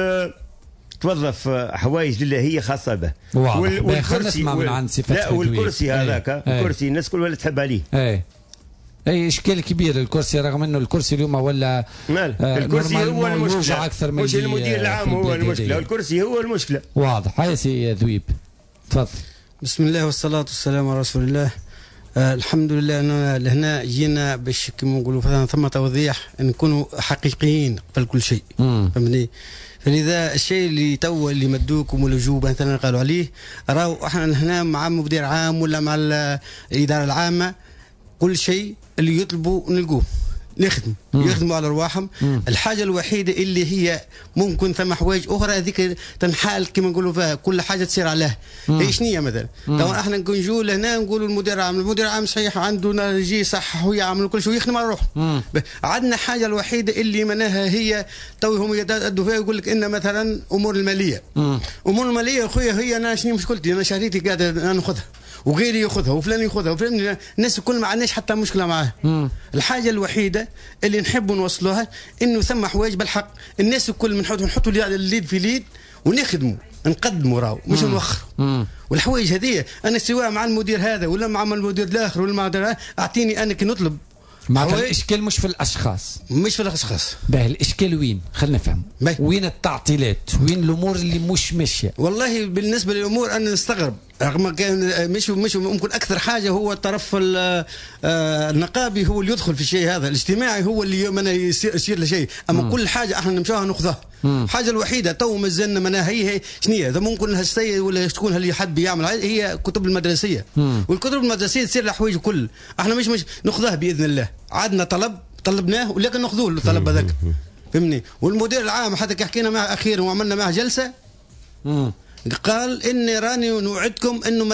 توظف حوايج لله هي خاصة به والكرسي والكرسي هذاك الكرسي الناس كل ولا تحب عليه اي اشكال كبير الكرسي رغم انه الكرسي اليوم ولا الكرسي هو المشكله اكثر مش المدير العام هو المشكله والكرسي هو المشكله واضح. هيا سي ذويب تفضل. بسم الله والصلاه والسلام على رسول الله. الحمد لله اننا لهنا جينا باش كما نقولوا ثم توضيح نكونوا حقيقيين قبل كل شيء فهمتني. فلذا الشيء اللي تو اللي مدوكم والوجوب مثلا قالوا عليه راهو احنا هنا مع مدير عام ولا مع الاداره العامه كل شيء اللي يطلبوا نلقوه يخدموا على ارواحهم. الحاجه الوحيده اللي هي ممكن ثم حوايج اخرى هذيك تنحال كما نقولوا فيها كل حاجه تصير عليها. هي شنية مثلا لو احنا نجوا لهنا نقولوا المدير العام صحيح عنده يجي صح هو يعمل كل شيء ويخدم على روحه. عندنا حاجه الوحيده اللي مناها هي تو هم يدوا فيها يقول لك ان مثلا امور الماليه امور الماليه اخويا هي انا شنو مشكلتي انا شهريتي قاعد ناخذها وغيري ياخذها وفلان ياخذها وفلان الناس الكل ما عندناش حتى مشكله معاه. الحاجه الوحيده اللي نحب نوصلوها انه ثم حوايج بالحق الناس الكل نحطوا اليد في اليد ونخدموا نقدموا راهو مش نوخروا. والحوايج هذه انا سواء مع المدير هذا ولا مع المدير الاخر ولا مع اعطيني انا كي نطلب معناتها الاشكال مش في الاشخاص باهي الاشكال وين خلينا نفهم وين التعطيلات وين الامور اللي مش ماشيه. والله بالنسبه للامور انا نستغرب رغم كان مش ممكن اكثر حاجه هو الطرف النقابي هو اللي يدخل في الشيء هذا الاجتماعي هو اللي من يصير له شيء اما كل حاجه احنا نمشوها ناخذها. الحاجه الوحيده تو مازلنا منها هي شنو اذا ممكن هالسيد ولا تكون اللي حد بيعمل هي كتب المدرسيه والكتب المدرسيه تصير الحوايج كل احنا مش ناخذها باذن الله. عندنا طلبناه ولكن ناخذوه الطلب هذاك فهمني. والمدير العام حتى كي حكينا معه اخيرا وعملنا معه جلسه قال اني راني نوعدكم انه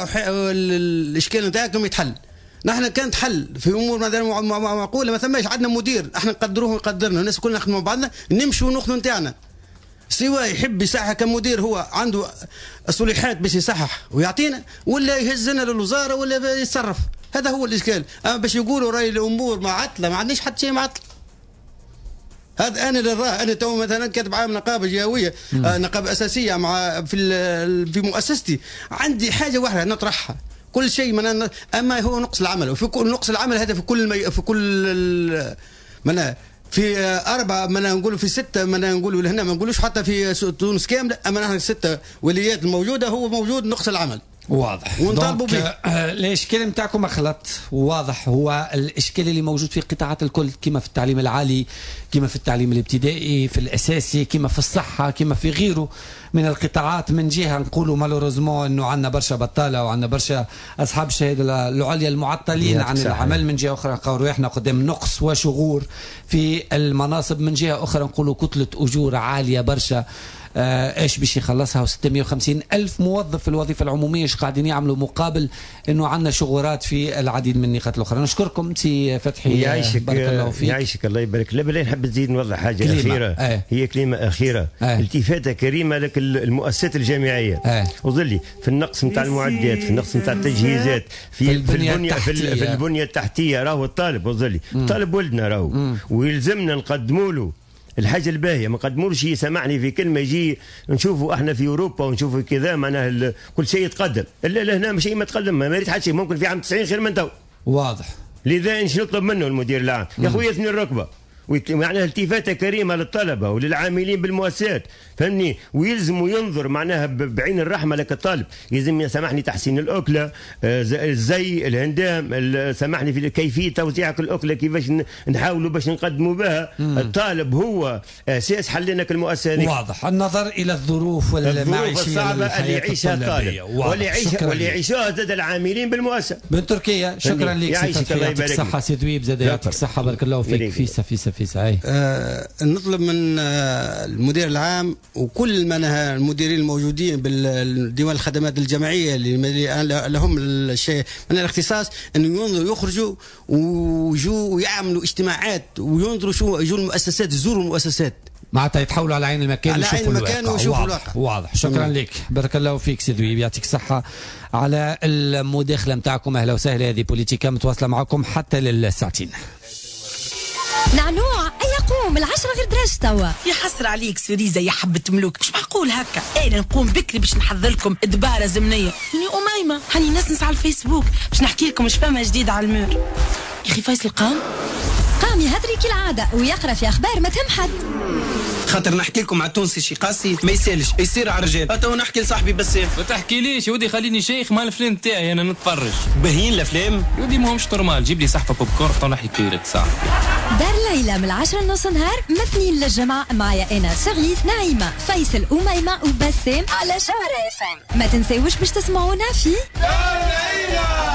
الاشكال نتاعكم يتحل. نحن كانت حل في امور معقوله، ما ثماش عندنا مدير احنا نقدروه ويقدرنا، الناس كلنا نخدموا مع بعضنا نمشوا وناخذوا نتاعنا. سواء يحب يصحح كمدير هو عنده الصلاحيات باش يصحح ويعطينا، ولا يهزنا للوزاره ولا يتصرف. هذا هو الاشكال. اما باش يقولوا راي الامور معطله، ما عندناش حتى شيء معطل. هذا انا اللي راه انا تو مثلا كاتب عام نقابه جهويه، نقابه اساسيه مع في مؤسستي، عندي حاجه واحده نطرحها كل شيء من اما هو نقص العمل. وفي كل نقص العمل هذا في كل في 4 ما نقولوا في 6 ما نقولوا لهنا، ما نقولوش حتى في تونس كامله، اما نحن 6 ولايات الموجوده هو موجود نقص العمل واضح. ونطالبوا به. الاشكال نتاعكم خلط واضح، هو الاشكال اللي موجود في القطاعات الكل، كما في التعليم العالي، كما في التعليم الابتدائي، في الاساسي، كما في الصحه، كما في غيره من القطاعات. من جهه نقولوا مالوريزمون انه عندنا برشا بطاله وعندنا برشا اصحاب الشهاده العليا المعطلين عن العمل. من جهه اخرى نقولوا احنا قدام نقص وشغور في المناصب. من جهه اخرى نقولوا كتله اجور عاليه برشا. ايش باش يخلصها؟ 650 ألف موظف في الوظيفة العمومية ايش قاعدين يعملوا مقابل انه عندنا شغورات في العديد من النقاط الاخرى. نشكركم سي فتحي، يعيشك بارك الله فيك. يعيشك الله يبارك. لا نحب نزيد نوضح حاجة أخيرة. هي كلمة أخيرة. التفاتة كريمة لك المؤسسات الجامعية. وظلي في النقص نتاع المعدات، في النقص نتاع التجهيزات، في البنية التحتية. راهو الطالب وظلي الطالب ولدنا راهو، ويلزمنا نقدموا له الحاجه الباهيه. ما قدموش سامحني في كلمه، يجي نشوفوا احنا في اوروبا ونشوفوا كذا معناها كل شيء يتقدم. لا لهنا شيء ما تقدم، ما ريت حتى شيء. ممكن في عام 90 خير من تو. واضح. لذا ايش نطلب منه المدير العام؟ يا خويا اثني الركبه، معناها التفاته كريمه للطلبه وللعاملين بالمؤسسات، فهمني. ويلزم ينظر معناها بعين الرحمه لك الطالب. يلزم سامحني تحسين الاكله، الزي، الهندام، سامحني في كيفيه توزيعك الاكله، كيفاش نحاولوا باش نقدموا بها. الطالب هو اساس حلنا المؤسسه. واضح. النظر الى الظروف والمعيشيه الصعبه اللي يعيشها الطالب واللي يعيشها زاد العاملين بالمؤسسه. من تركيا شكرا لك سي فتحي، يعطيك الصحه سي ذويب، زاد يعطيك الصحه، بارك الله فيك. في سعي. نطلب من المدير العام وكل من المديرين الموجودين بالديوان الخدمات الجماعيه اللي لهم الشيء من الاختصاص ان ينظروا يخرجوا ويجوا ويعملوا اجتماعات وينظروا شو يجوا المؤسسات، يزوروا المؤسسات معناتها يتحولوا على عين المكان ويشوفوا الواقع. واضح. شكرا لك، بارك الله فيك سي ذويب، يعطيك الصحه على المداخله نتاعكم. اهلا وسهلا. هذه بوليتيكا متواصله معكم حتى للساعتين. نعنوع يقوم 10 غير درجة توا. يا حسر عليك سريزة يا حبة ملوك، مش معقول هكا. انا نقوم بكري باش نحضر لكم دبارة زمنية. هاني أميمة، هاني نسنس على الفيسبوك باش نحكي لكم اش فما جديد على المور. يا اخي فيصل قام يهدري كالعادة ويقرا في اخبار ما تهم حد. خاطر نحكي لكم على التونسي شي قاسي ما يسالش يصير على الرجال. تو نحكي لصاحبي بسام. ما تحكيليش يا ودي، خليني شيخ مال الفيلم تاعي انا نتفرج. باهيين الافلام يا ودي ماهمش نورمال. جيب لي صحفه بوب كورن تو نحكي لك صح. دار ليلى من 10:30 نهار مثنين للجمعة معايا انا شغيث نعيمة فيصل أميمة وبسام على جوهرة FM. ما تنسيوش باش تسمعونا في دار ليلى.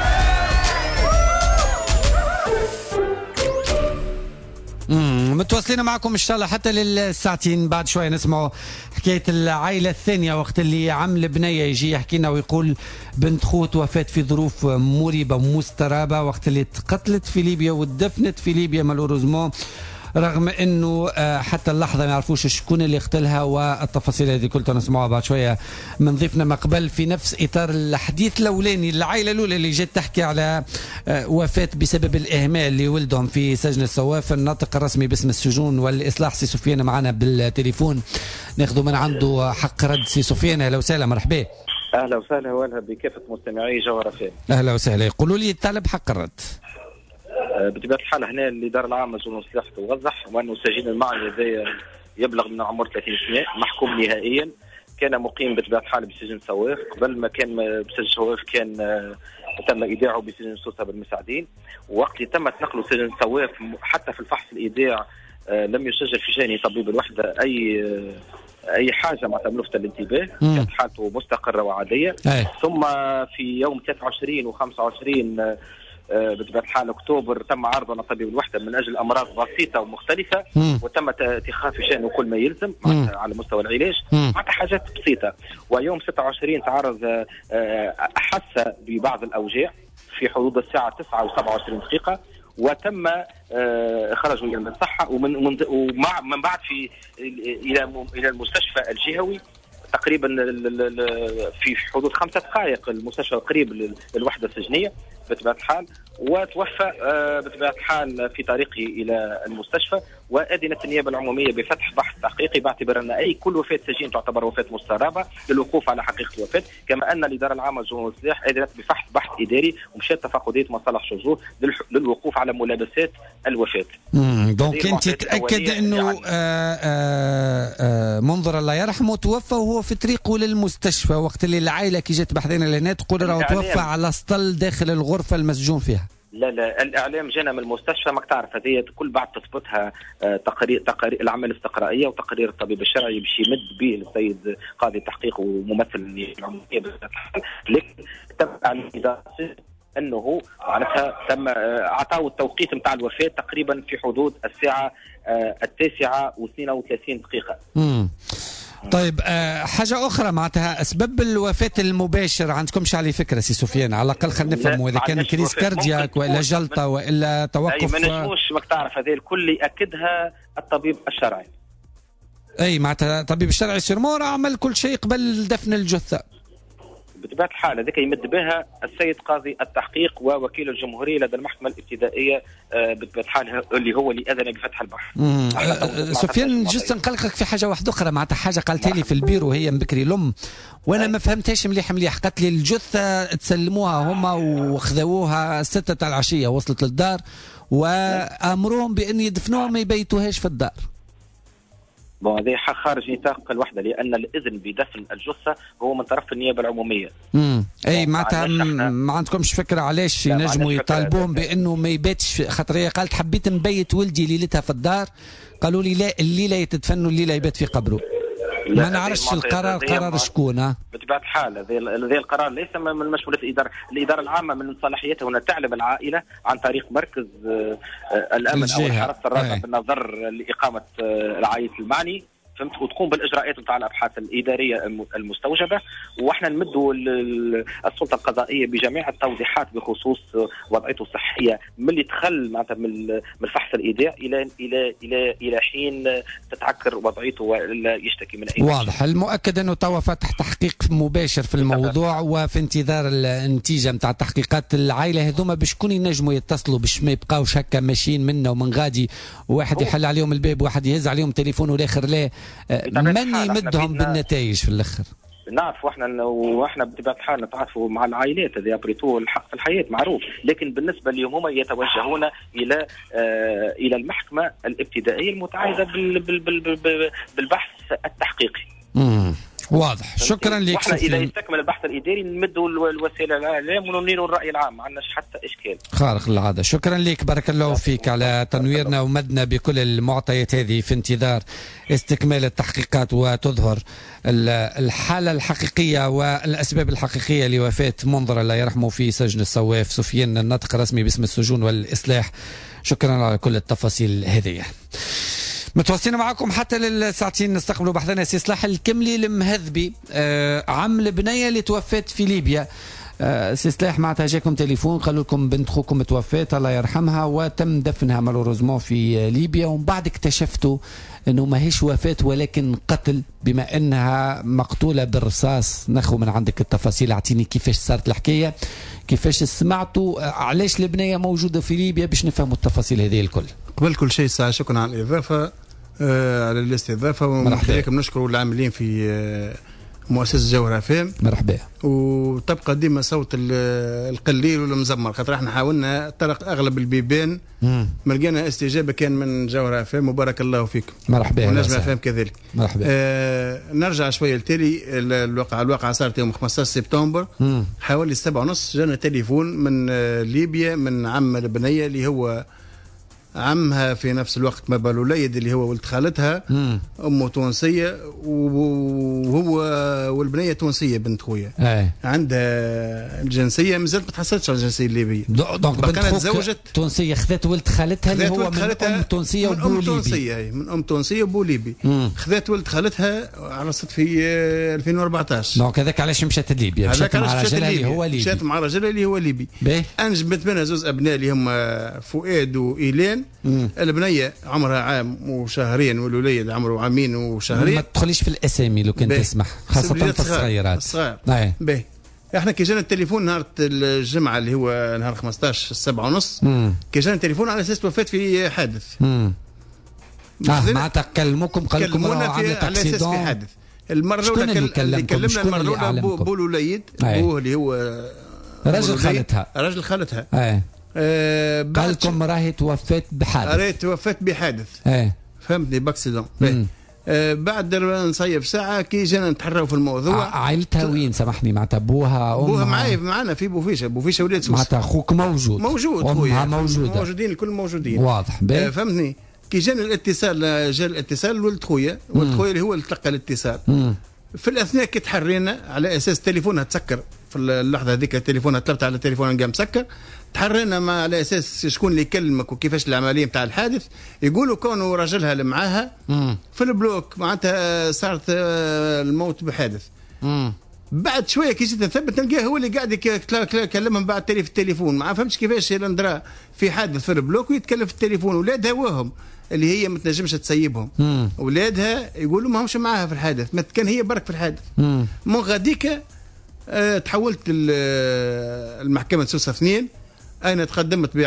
متواصلين معكم ان شاء الله حتى للساعتين. بعد شويه نسمعوا حكايه العائله الثانيه، وقت اللي عم البنيه يجي يحكي لنا ويقول بنت خوت وفات في ظروف مريبه مسترابه، وقت اللي تقتلت في ليبيا ودفنت في ليبيا مالوروزمون، رغم انه حتى اللحظه ما يعرفوش شكون اللي قتلها. والتفاصيل هذه كلها نسمعوها بعد شويه من ضيفنا ما قبل في نفس اطار الحديث الاولاني. العائله الاولى اللي جات تحكي على وفاه بسبب الاهمال لولدهم في سجن الصواف. الناطق الرسمي باسم السجون والاصلاح سي سفيان معنا بالتليفون، ناخذ من عنده حق رد. سي سفيان اهلا وسهلا، مرحبا. اهلا وسهلا والها بكافه مستمعي جوهرة FM. اهلا وسهلا. يقولوا لي طالب حق الرد. بطبيعه الحال هنا الاداره العامه للشؤون والسلاح توضح وانه السجين المعني هذايا يبلغ من عمر 30 سنه، محكوم نهائيا، كان مقيم بطبيعه الحال بسجن صواف. قبل ما كان بسجن صواف كان تم ايداعه بسجن سوسه بالمساعدين، ووقت اللي تم نقله سجن صواف حتى في الفحص الايداع لم يسجل في شأن طبيب الوحده اي حاجه معناتها ملفته للانتباه، كانت حالته مستقره وعاديه. ثم في يوم 23 و25 بطبيعة الحال أكتوبر تم عرضه على طبيب الوحدة من أجل أمراض بسيطة ومختلفة، وتم اتخاذ شأنه كل ما يلزم على مستوى العلاج معناتها حاجات بسيطة. ويوم 26 تعرض أحس ببعض الأوجاع في حدود الساعة 9:27 وتم إخراجه إلى الصحة، ومن بعد إلى المستشفى الجهوي تقريبا في حدود 5 دقائق. المستشفى قريب للوحدة السجنية بطبيعة الحال، وتوفى بطبيعة الحال في طريقه إلى المستشفى. وأذنت النيابة العمومية بفتح بحث تحقيقي باعتبار أن كل وفاة سجين تعتبر وفاة مسترابة للوقوف على حقيقة الوفاة، كما أن الإدارة العامة للجنون والسلاح أذنت بفتح بحث إداري ومشات تفقدية مصالح شجور للوقوف على ملابسات الوفاة. دونك أنت تأكد أنه منظر الله يرحمه توفى وهو في طريقه للمستشفى، وقت اللي العائلة كي جات بحثنا لهنا تقول راه توفى على سطل داخل الغرفة المسجون فيها. لا الإعلام جانا من المستشفى، ماك تعرف هذه كل بعد تثبتها تقارير الأعمال الاستقرائية وتقارير الطبيب الشرعي باش يمد به السيد قاضي التحقيق وممثل النيابة العمومية، لكن تم أنه معناتها تم أعطاه التوقيت نتاع الوفاة تقريبا في حدود الساعة 9:32. طيب حاجة أخرى معناتها أسباب الوفاة المباشر عندكمش على فكرة سي سفيان؟ على الأقل خلينا نفهموا إذا كان كريس كاردياك وإلا جلطة وإلا توقف. ما نجموش ماك تعرف هذه الكل يأكدها الطبيب الشرعي. أي معناتها الطبيب الشرعي سيرمور عمل كل شيء قبل دفن الجثة بطبيعة الحال. هذيك يمد بها السيد قاضي التحقيق ووكيل الجمهورية لدى المحكمة الابتدائية بطبيعة الحال اللي هو اللي أذن بفتح البحث. سفيان جست نقلقك في حاجة واحدة أخرى معناتها حاجة قالتها لي في البيرو هي من بكري لم وأنا ما فهمتهاش مليح. قالت لي الجثة تسلموها هما وخذوها 6 العشية وصلت للدار وأمروهم بأن يدفنوها ما يبيتوهاش في الدار. هذه خارج نطاق الوحدة، لأن الإذن بدفن الجثة هو من طرف النيابة العمومية. أي معناتها ما عندكمش فكرة علاش ينجموا يطالبوهم بأنه ما يباتش، خاطر هي قالت حبيت نبيت ولدي ليلتها في الدار، قالوا لي لا الليلة يتدفن والليلة يبات في قبره. ما نعرفش القرار قرار شكون. بطبيعة الحال هذا القرار ليس من مسؤولية الإدارة العامة، من صلاحيتها هنا تعلم العائلة عن طريق مركز الأمن أو الحرس الرابع بالنظر لإقامة العائلة المعني، فهمت، وتقوم بالاجراءات نتاع الابحاث الاداريه المستوجبه. واحنا نمدوا السلطه القضائيه بجميع التوضيحات بخصوص وضعيته الصحيه من اللي دخل معناتها من الفحص الايداع الى حين تتعكر وضعيته ولا يشتكي من اي واضح. المؤكد انه توا فتح تحقيق مباشر في الموضوع وفي انتظار النتيجه نتاع التحقيقات. العائله هذوما بشكون ينجموا يتصلوا باش ما يبقاوش هكا ماشيين منا ومن غادي وواحد يحل عليهم الباب وواحد يهز عليهم تليفون والاخر لا، من يمدهم بالنتائج في الاخر؟ نعرف واحنا بطبيعه الحال نتعاطفوا مع العائلات، هذا ابريتو الحق في الحياه معروف، لكن بالنسبه لهم هم يتوجهون الى المحكمه الابتدائيه المتعهده بالبحث التحقيقي. واضح. شكرا لك. واحنا اذا يستكمل البحث الاداري نمدوا الوسائل الاعلام وننيروا الراي العام، ما عندناش حتى اشكال. خارق العاده. شكرا لك، بارك الله فيك على تنويرنا ومدنا بكل المعطيات هذه في انتظار استكمال التحقيقات وتظهر الحاله الحقيقيه والاسباب الحقيقيه لوفاه منظر الله يرحمه في سجن الصواف. سفيان الناطق الرسمي باسم السجون والاصلاح، شكرا على كل التفاصيل هذه. متواصلين معكم حتى للساعتين نستقبلوا بحثنا سي صلاح الكملي المهذبي، عم البنيه اللي توفت في ليبيا. سي صلاح معناتها جاكم تليفون قالوا لكم بنت خوكم توفت الله يرحمها وتم دفنها مالوروزمون في ليبيا، ومن بعد اكتشفتوا انه ماهيش وفاه ولكن قتل بما انها مقتوله بالرصاص. ناخذ من عندك التفاصيل، اعطيني كيفاش صارت الحكايه، كيفاش سمعتوا، علاش البنيه موجوده في ليبيا باش نفهموا التفاصيل هذه الكل. قبل كل شيء ساعه شكرا على الاضافه على الاستضافه، ومرحبا نشكر العاملين في مؤسسه جوهره فام. مرحبا. وتبقى ديما صوت القليل والمزمر، خاطر احنا حاولنا طرق اغلب البيبان ما لقينا استجابه كان من جوهره فام، وبارك الله فيكم. مرحبا. ونجم فام كذلك. مرحبا. نرجع شويه لتالي الواقعه صارت يوم 15 سبتمبر حوالي 7:30 جانا تليفون من ليبيا من عم البنيه اللي هو عمها في نفس الوقت ما بالوليد اللي هو ولد خالتها امه تونسيه وهو والبنيه تونسيه بنت خويا عندها الجنسيه مازالت ما تحصلتش على الجنسيه الليبيه. دونك بنت خوك تزوجت تونسيه خذت ولد خالتها اللي هو من ام تونسيه وبو ليبي. من ام تونسيه وبو ليبي. خذت ولد خالتها عرست في 2014. دونك هذاك علاش مشات لليبيا؟ مشات مع راجلها اللي هو ليبي. مشات مع راجلها اللي هو ليبي. انجبت منها زوز ابناء اللي هما فؤاد وايلان. البنيه عمرها عام وشهرين والوليد عمره عامين وشهرين. ما تدخليش في الاسامي لو كنت تسمح، خاصه في الصغيرات. الصغار. باهي. احنا كي جانا التليفون نهار الجمعه اللي هو نهار 15 7:30 كي جانا التليفون على اساس وفاه في حادث. معناتها كلموكم قال لكم على اساس في حادث. المره الاولى اللي كلمنا المره الاولى بو الوليد بوه اللي هو راجل خالتها. قال لكم راهي توفت بحادث. فهمتني باكسيدون. بعد نصيف ساعه كي جينا نتحروا في الموضوع. عائلتها وين سامحني؟ معناتها ابوها معنا في بوفيشه ولاد سوسه. معناتها اخوك موجود امها موجوده موجودين الكل موجودين. واضح. فهمتني. كي جانا الاتصال جا الاتصال ولد خويا اللي هو اللي تلقى الاتصال. في الاثناء كي تحرينا على اساس تليفونها تسكر في اللحظه هذيك تليفونها طلبت على تليفونها قام مسكر. تحرينا ما على اساس شكون اللي يكلمك وكيفاش العمليه نتاع الحادث. يقولوا كونوا راجلها اللي معاها في البلوك معناتها صارت الموت بحادث. بعد شويه كي جيت نثبت نلقاه هو اللي قاعد يكلمهم بعد في التليفون. ما فهمتش كيفاش ندرى في حادث في البلوك ويتكلم في التليفون. ولادها وهم اللي هي ما تنجمش تسيبهم. ولادها يقولوا ما همش معاها في الحادث، ما كان هي برك في الحادث. من غاديك تحولت المحكمة سوسة 2. أنا تقدمت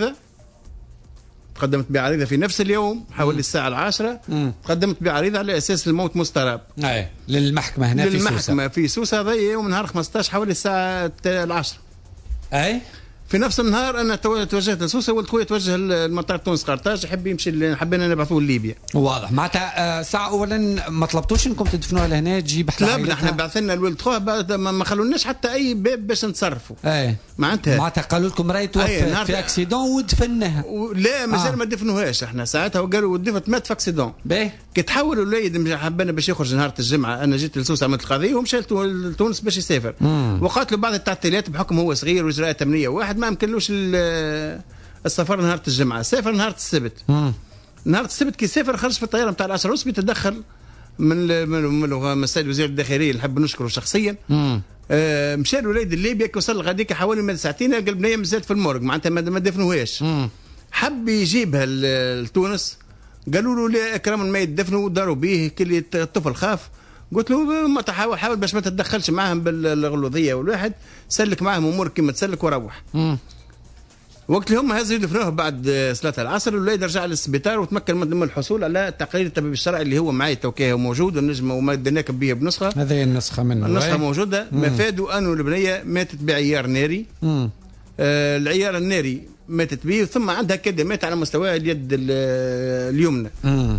بعريضة في نفس اليوم حوالي الساعة 10. تقدمت بعريضة على أساس الموت مستراب. للمحكمة هنا في سوسة هذا يوم نهار 15 حوالي الساعة 10. في نفس النهار انا توجهت لسوسه ولد خويا توجه لمطار تونس قرطاج يحب يمشي حبينا نبعثوه لليبيا. واضح. معناتها ساعه اولا ما طلبتوش انكم تدفنوها لهنا تجيب حتى طلبنا احنا بعثنا الولد خويا بعد ما خلوناش حتى اي باب باش نتصرفوا. معناتها قالوا لكم راهي توفت في اكسيدون ودفناها. لا مازال ما دفنوهاش احنا ساعتها وقالوا ودفت مات في اكسيدون. كي تحولوا الوليد حبنا باش يخرج نهار الجمعه انا جيت لسوسه عملت القضيه ومشيت لتونس باش يسافر. وقالت له بعض التعطيلات بحكم هو صغير واجراءات امنيه واحد ما يمكنلوش السفر نهار الجمعه. سافر نهار السبت. نهار السبت كي سافر خرج في الطياره نتاع العصر ونص بيتدخل من السيد وزير الداخليه اللي نحب نشكره شخصيا. مشى الوليد الليبيا كي وصل غاديك حوالي من ساعتين لقى البنيه مازالت في المورج معناتها ما دفنوهاش. حب يجيبها لتونس قالوا له لا اكرم ما يدفنوا داروا به كل الطفل خاف. قلت له ما حاول باش ما تتدخلش معاهم بالغلوظيه والواحد سلك معاهم امورك كما تسلك وروح. وقت اللي هم هزوا يدفنوه بعد صلاه العصر الوليد رجع للسبيطار وتمكن من الحصول على تقرير الطبيب الشرعي اللي هو معي توكيه موجود ونجم وما دناك به بنسخه. هذه النسخه منه. النسخه موجوده. مفاده انه البنيه ماتت بعيار ناري. العيار الناري ماتت به ثم عندها كدمات على مستوى اليد اليمنى.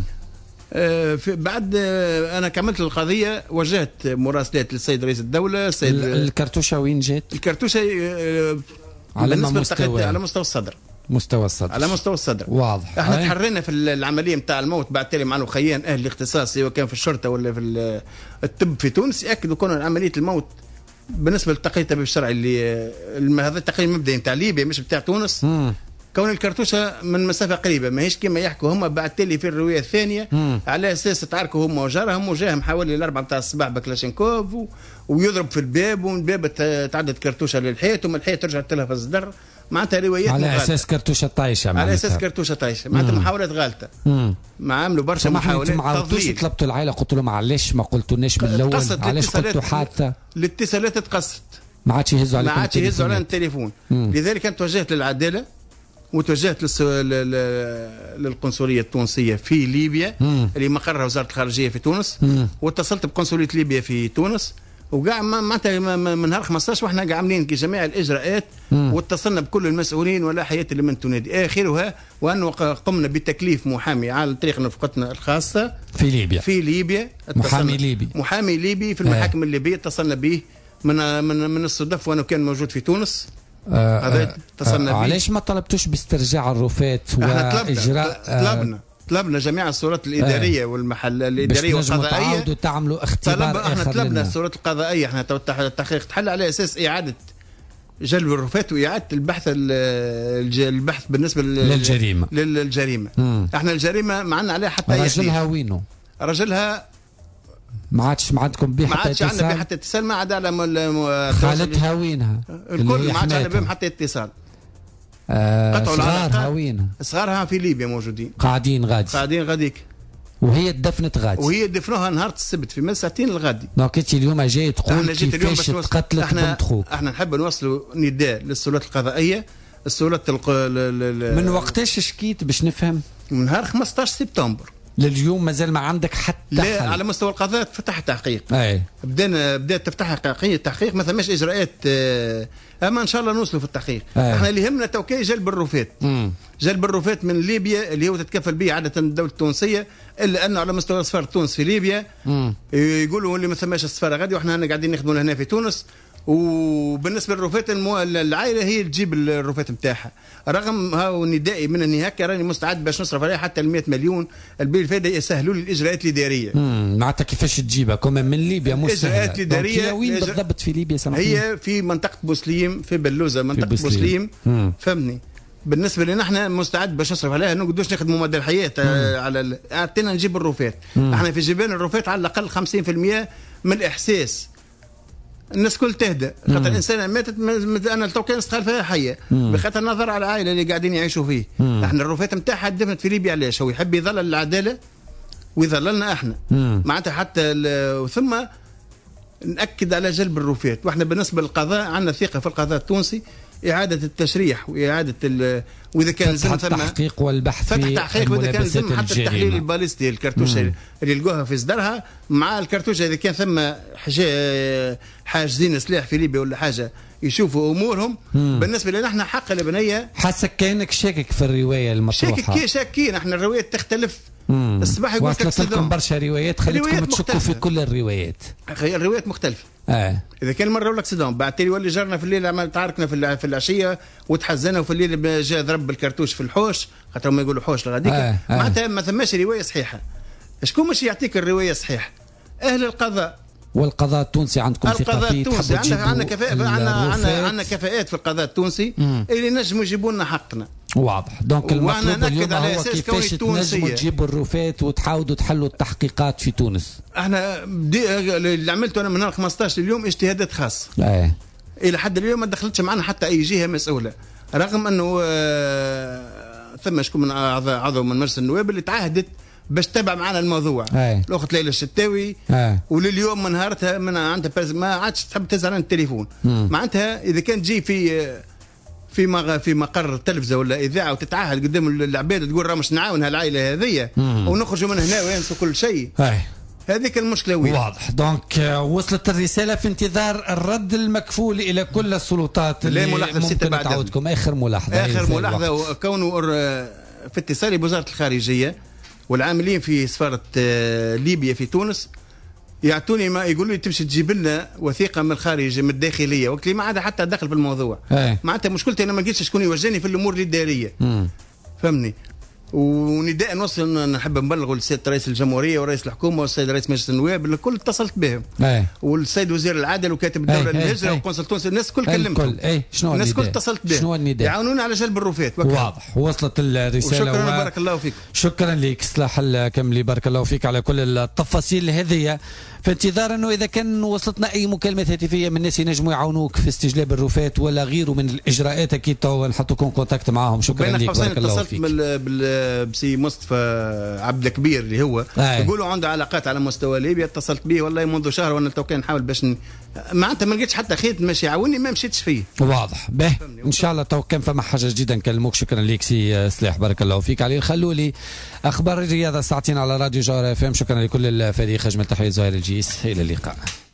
بعد انا كملت القضيه وجهت مراسلات للسيد رئيس الدوله. السيد الكرتوشه وين جات؟ الكرتوشه على مستوى الصدر. على مستوى الصدر. واضح. احنا تحرينا في العمليه نتاع الموت بعد تالي معنا خيان اهل الاختصاص سواء كان في الشرطه ولا في الطب في تونس ياكدوا كون عمليه الموت بالنسبه للتقرير الطبيب الشرعي اللي هذا التقرير المبدئي نتاع ليبيا مش نتاع تونس. كون الكرتوشه من مسافه قريبه ماهيش كما يحكوا هم بعد تالي في الروايه الثانيه على اساس تعاركوا هم وجارهم وجاهم حوالي 4 نتاع الصباح بكلاشينكوف ويضرب في الباب ومن الباب تعدت كرتوشه للحيط ومن الحيط رجعت لها في الصدر. معناتها روايات على اساس كرتوشه طايشه. على اساس كرتوشه طايشه معناتها محاولات غالطه. ما عملوا برشا محاولات تضليل. طلبتوا العائله قلت لهم معلش ما قلتولناش من الاول علاش قلتوا حادثه. الاتصالات تقصت ما عادش يهزوا عليكم. ما عادش يهزوا على التليفون. لذلك انا توجهت للعداله وتوجهت للقنصليه التونسيه في ليبيا اللي مقرها وزاره الخارجيه في تونس. واتصلت بقنصليه ليبيا في تونس وقاع معناتها من نهار 15 واحنا عاملين جميع الاجراءات واتصلنا بكل المسؤولين ولا حياه لمن تنادي اخرها وانه قمنا بتكليف محامي على طريق نفقتنا الخاصه في ليبيا محامي ليبي في المحاكم الليبيه اتصلنا به من الصدف وانه كان موجود في تونس هذا اتصلنا به. علاش ما طلبتوش باسترجاع الرفات واجراء طلبنا جميع الصورات الاداريه والمحل الاداريه والقضائيه تعملوا اختبار احنا طلبنا الصورات القضائيه. احنا التحقيق تحل على اساس اعاده جلب الرفات واعاده البحث بالنسبه للجريمه. احنا الجريمه ما عندنا عليها حتى رجلها وينه؟ رجلها ما عندكم به حتى اتصال؟ ما عندنا به حتى اتصال. ما عدا على خالتها وينها؟ الكل ما عادش عندنا بهم حتى اتصال. صغارها وينها؟ صغارها في ليبيا موجودين قاعدين غاديك. وهي دفنت غادي؟ وهي دفنوها نهار السبت في ساعتين الغادي. دونك انت اليوم جاي تقول كيفاش تقتلت بنت خوك؟ احنا نحب نوصلوا نداء للسلطات القضائيه. السلطات من وقتاش شكيت باش نفهم؟ من نهار 15 سبتمبر لليوم مازال ما عندك حتى لا حل. على مستوى القضاء فتح تحقيق. بدات تفتح تحقيق ما ثماش اجراءات. اما ان شاء الله نوصلوا في التحقيق. احنا اللي يهمنا توكي جلب الرفات. جلب الرفات من ليبيا اللي هو تتكفل به عاده الدوله التونسيه، الا انه على مستوى سفاره تونس في ليبيا يقولوا اللي ما ثماش السفاره غادي، واحنا قاعدين نخدموا هنا في تونس. وبالنسبه للرفات العائله هي تجيب الرفات نتاعها. رغم هاو ندائي من اني هكا راني مستعد باش نصرف عليها حتى 100 مليون البي الفايده يسهلوا لي الاجراءات الاداريه. معناتها كيفاش تجيبها كمان من ليبيا مش الاجراءات الاداريه وين بالضبط في ليبيا؟ سامحني. هي في منطقه بوسليم في بلوزه منطقه بوسليم. فهمني. بالنسبه لنا احنا مستعد باش نصرف عليها، نقدوش نخدموا مدى الحياه على اعطينا نجيب الرفات. احنا في جبال الرفات على الاقل 50% من الاحساس. الناس كل تهدى خاطر الانسان ماتت. انا لو كان استقال فيها حيه بخاطر النظر على العائله اللي قاعدين يعيشوا فيه. احنا الرفات نتاعها دفنت في ليبيا. علاش؟ هو يحب يظلل العداله ويظللنا احنا معناتها حتى ثم ناكد على جلب الرفات. واحنا بالنسبه للقضاء عندنا ثقه في القضاء التونسي. إعادة التشريح وإعادة وإذا كان لازم التحقيق والبحث فتح تحقيق وإذا كان لازم حتى التحليل الباليستي الكرتوشة اللي لقوها في صدرها مع الكرتوشة إذا كان ثم حاجزين سلاح في ليبيا ولا حاجة يشوفوا أمورهم. بالنسبة لنا احنا حق البنية. حاسك كأنك شاكك في الرواية المطروحة. شاكين احنا الروايات تختلف. الصباح يقول وصلت لكم برشا روايات خليتكم تشكوا في كل الروايات. الروايات مختلفة. اذا كان مره ولا اكسيدون بعد تالي يولي جارنا في الليل عمل تعاركنا في العشيه وتحزنا وفي الليل جاء ضرب بالكرتوش في الحوش خاطر ما يقولوا حوش لغاديك. معناتها ما ثماش روايه صحيحه. شكون مش يعطيك الروايه الصحيحه؟ اهل القضاء. والقضاء التونسي عندكم القضاء التونسي عندنا كفاءة. عندنا كفاءات في القضاء التونسي اللي نجموا يجيبوا لنا حقنا. واضح. دونك المطلوب اليوم هو كيفاش تنجموا تجيبوا الرفات وتحاولوا تحلوا التحقيقات في تونس. احنا اللي عملته انا من نهار 15 اليوم اجتهادات خاصه. الى حد اليوم ما دخلتش معنا حتى اي جهه مسؤوله، رغم انه ثم شكون من عضو من مجلس النواب اللي تعهدت باش تتابع معنا الموضوع. الاخت ليلى الشتاوي ولليوم من نهارتها من عندها ما عادش تحب تزعل عن التليفون. معناتها اذا كان تجي في مقر التلفزه ولا اذاعه وتتعهد قدام العباد تقول راه مش نعاون هالعائله هذيا ونخرجوا من هنا وينسوا كل شيء. هذيك المشكله وين؟ واضح. دونك وصلت الرساله في انتظار الرد المكفول الى كل السلطات اللي ممكن تعودكم. اخر ملاحظه وكونه في اتصالي بوزاره الخارجيه والعاملين في سفاره ليبيا في تونس يعطوني ما يقولوا لي تمشي تجيب لنا وثيقه من الخارج من الداخليه وقت لي ما عاد حتى دخل في الموضوع. معناتها مشكلتي انا ما لقيتش شكون يوجهني في الامور الاداريه. فهمني. ونداء نوصل نحب نبلغوا للسيد رئيس الجمهوريه ورئيس الحكومه والسيد رئيس مجلس النواب الكل اتصلت بهم. والسيد وزير العدل وكاتب الدوله الهجره والقنصل التونسي الناس الكل كلمتهم. الناس الكل اتصلت بهم. شنو النداء؟ يعاونونا على جلب الرفات. واضح. وصلت الرساله. شكرا بارك الله فيك. شكرا لك سلاح الكملي بارك الله فيك على كل التفاصيل هذه. في انتظار انه اذا كان وصلتنا اي مكالمات هاتفيه من الناس ينجموا يعاونوك في استجلاب الرفات ولا غيره من الاجراءات اكيد تو نحطوكم كونتاكت معاهم. شكرا لك بارك الله فيك. اتصلت بسي مصطفى عبد الكبير اللي هو يقولوا عنده علاقات على مستوى ليبيا. اتصلت به والله منذ شهر وانا تو كان نحاول باش معناتها ما لقيتش حتى خيط ماشي يعاوني ما مشيتش فيه. واضح. به ان شاء الله تو كان فما حاجه جديده نكلموك. شكرا لك سي سلاح بارك الله فيك. علي خلوا لي اخبار الرياضه ساعتين على راديو جوهر FM. شكرا لكل الفريق. اجمل تحيه زهير الجيس. الى اللقاء.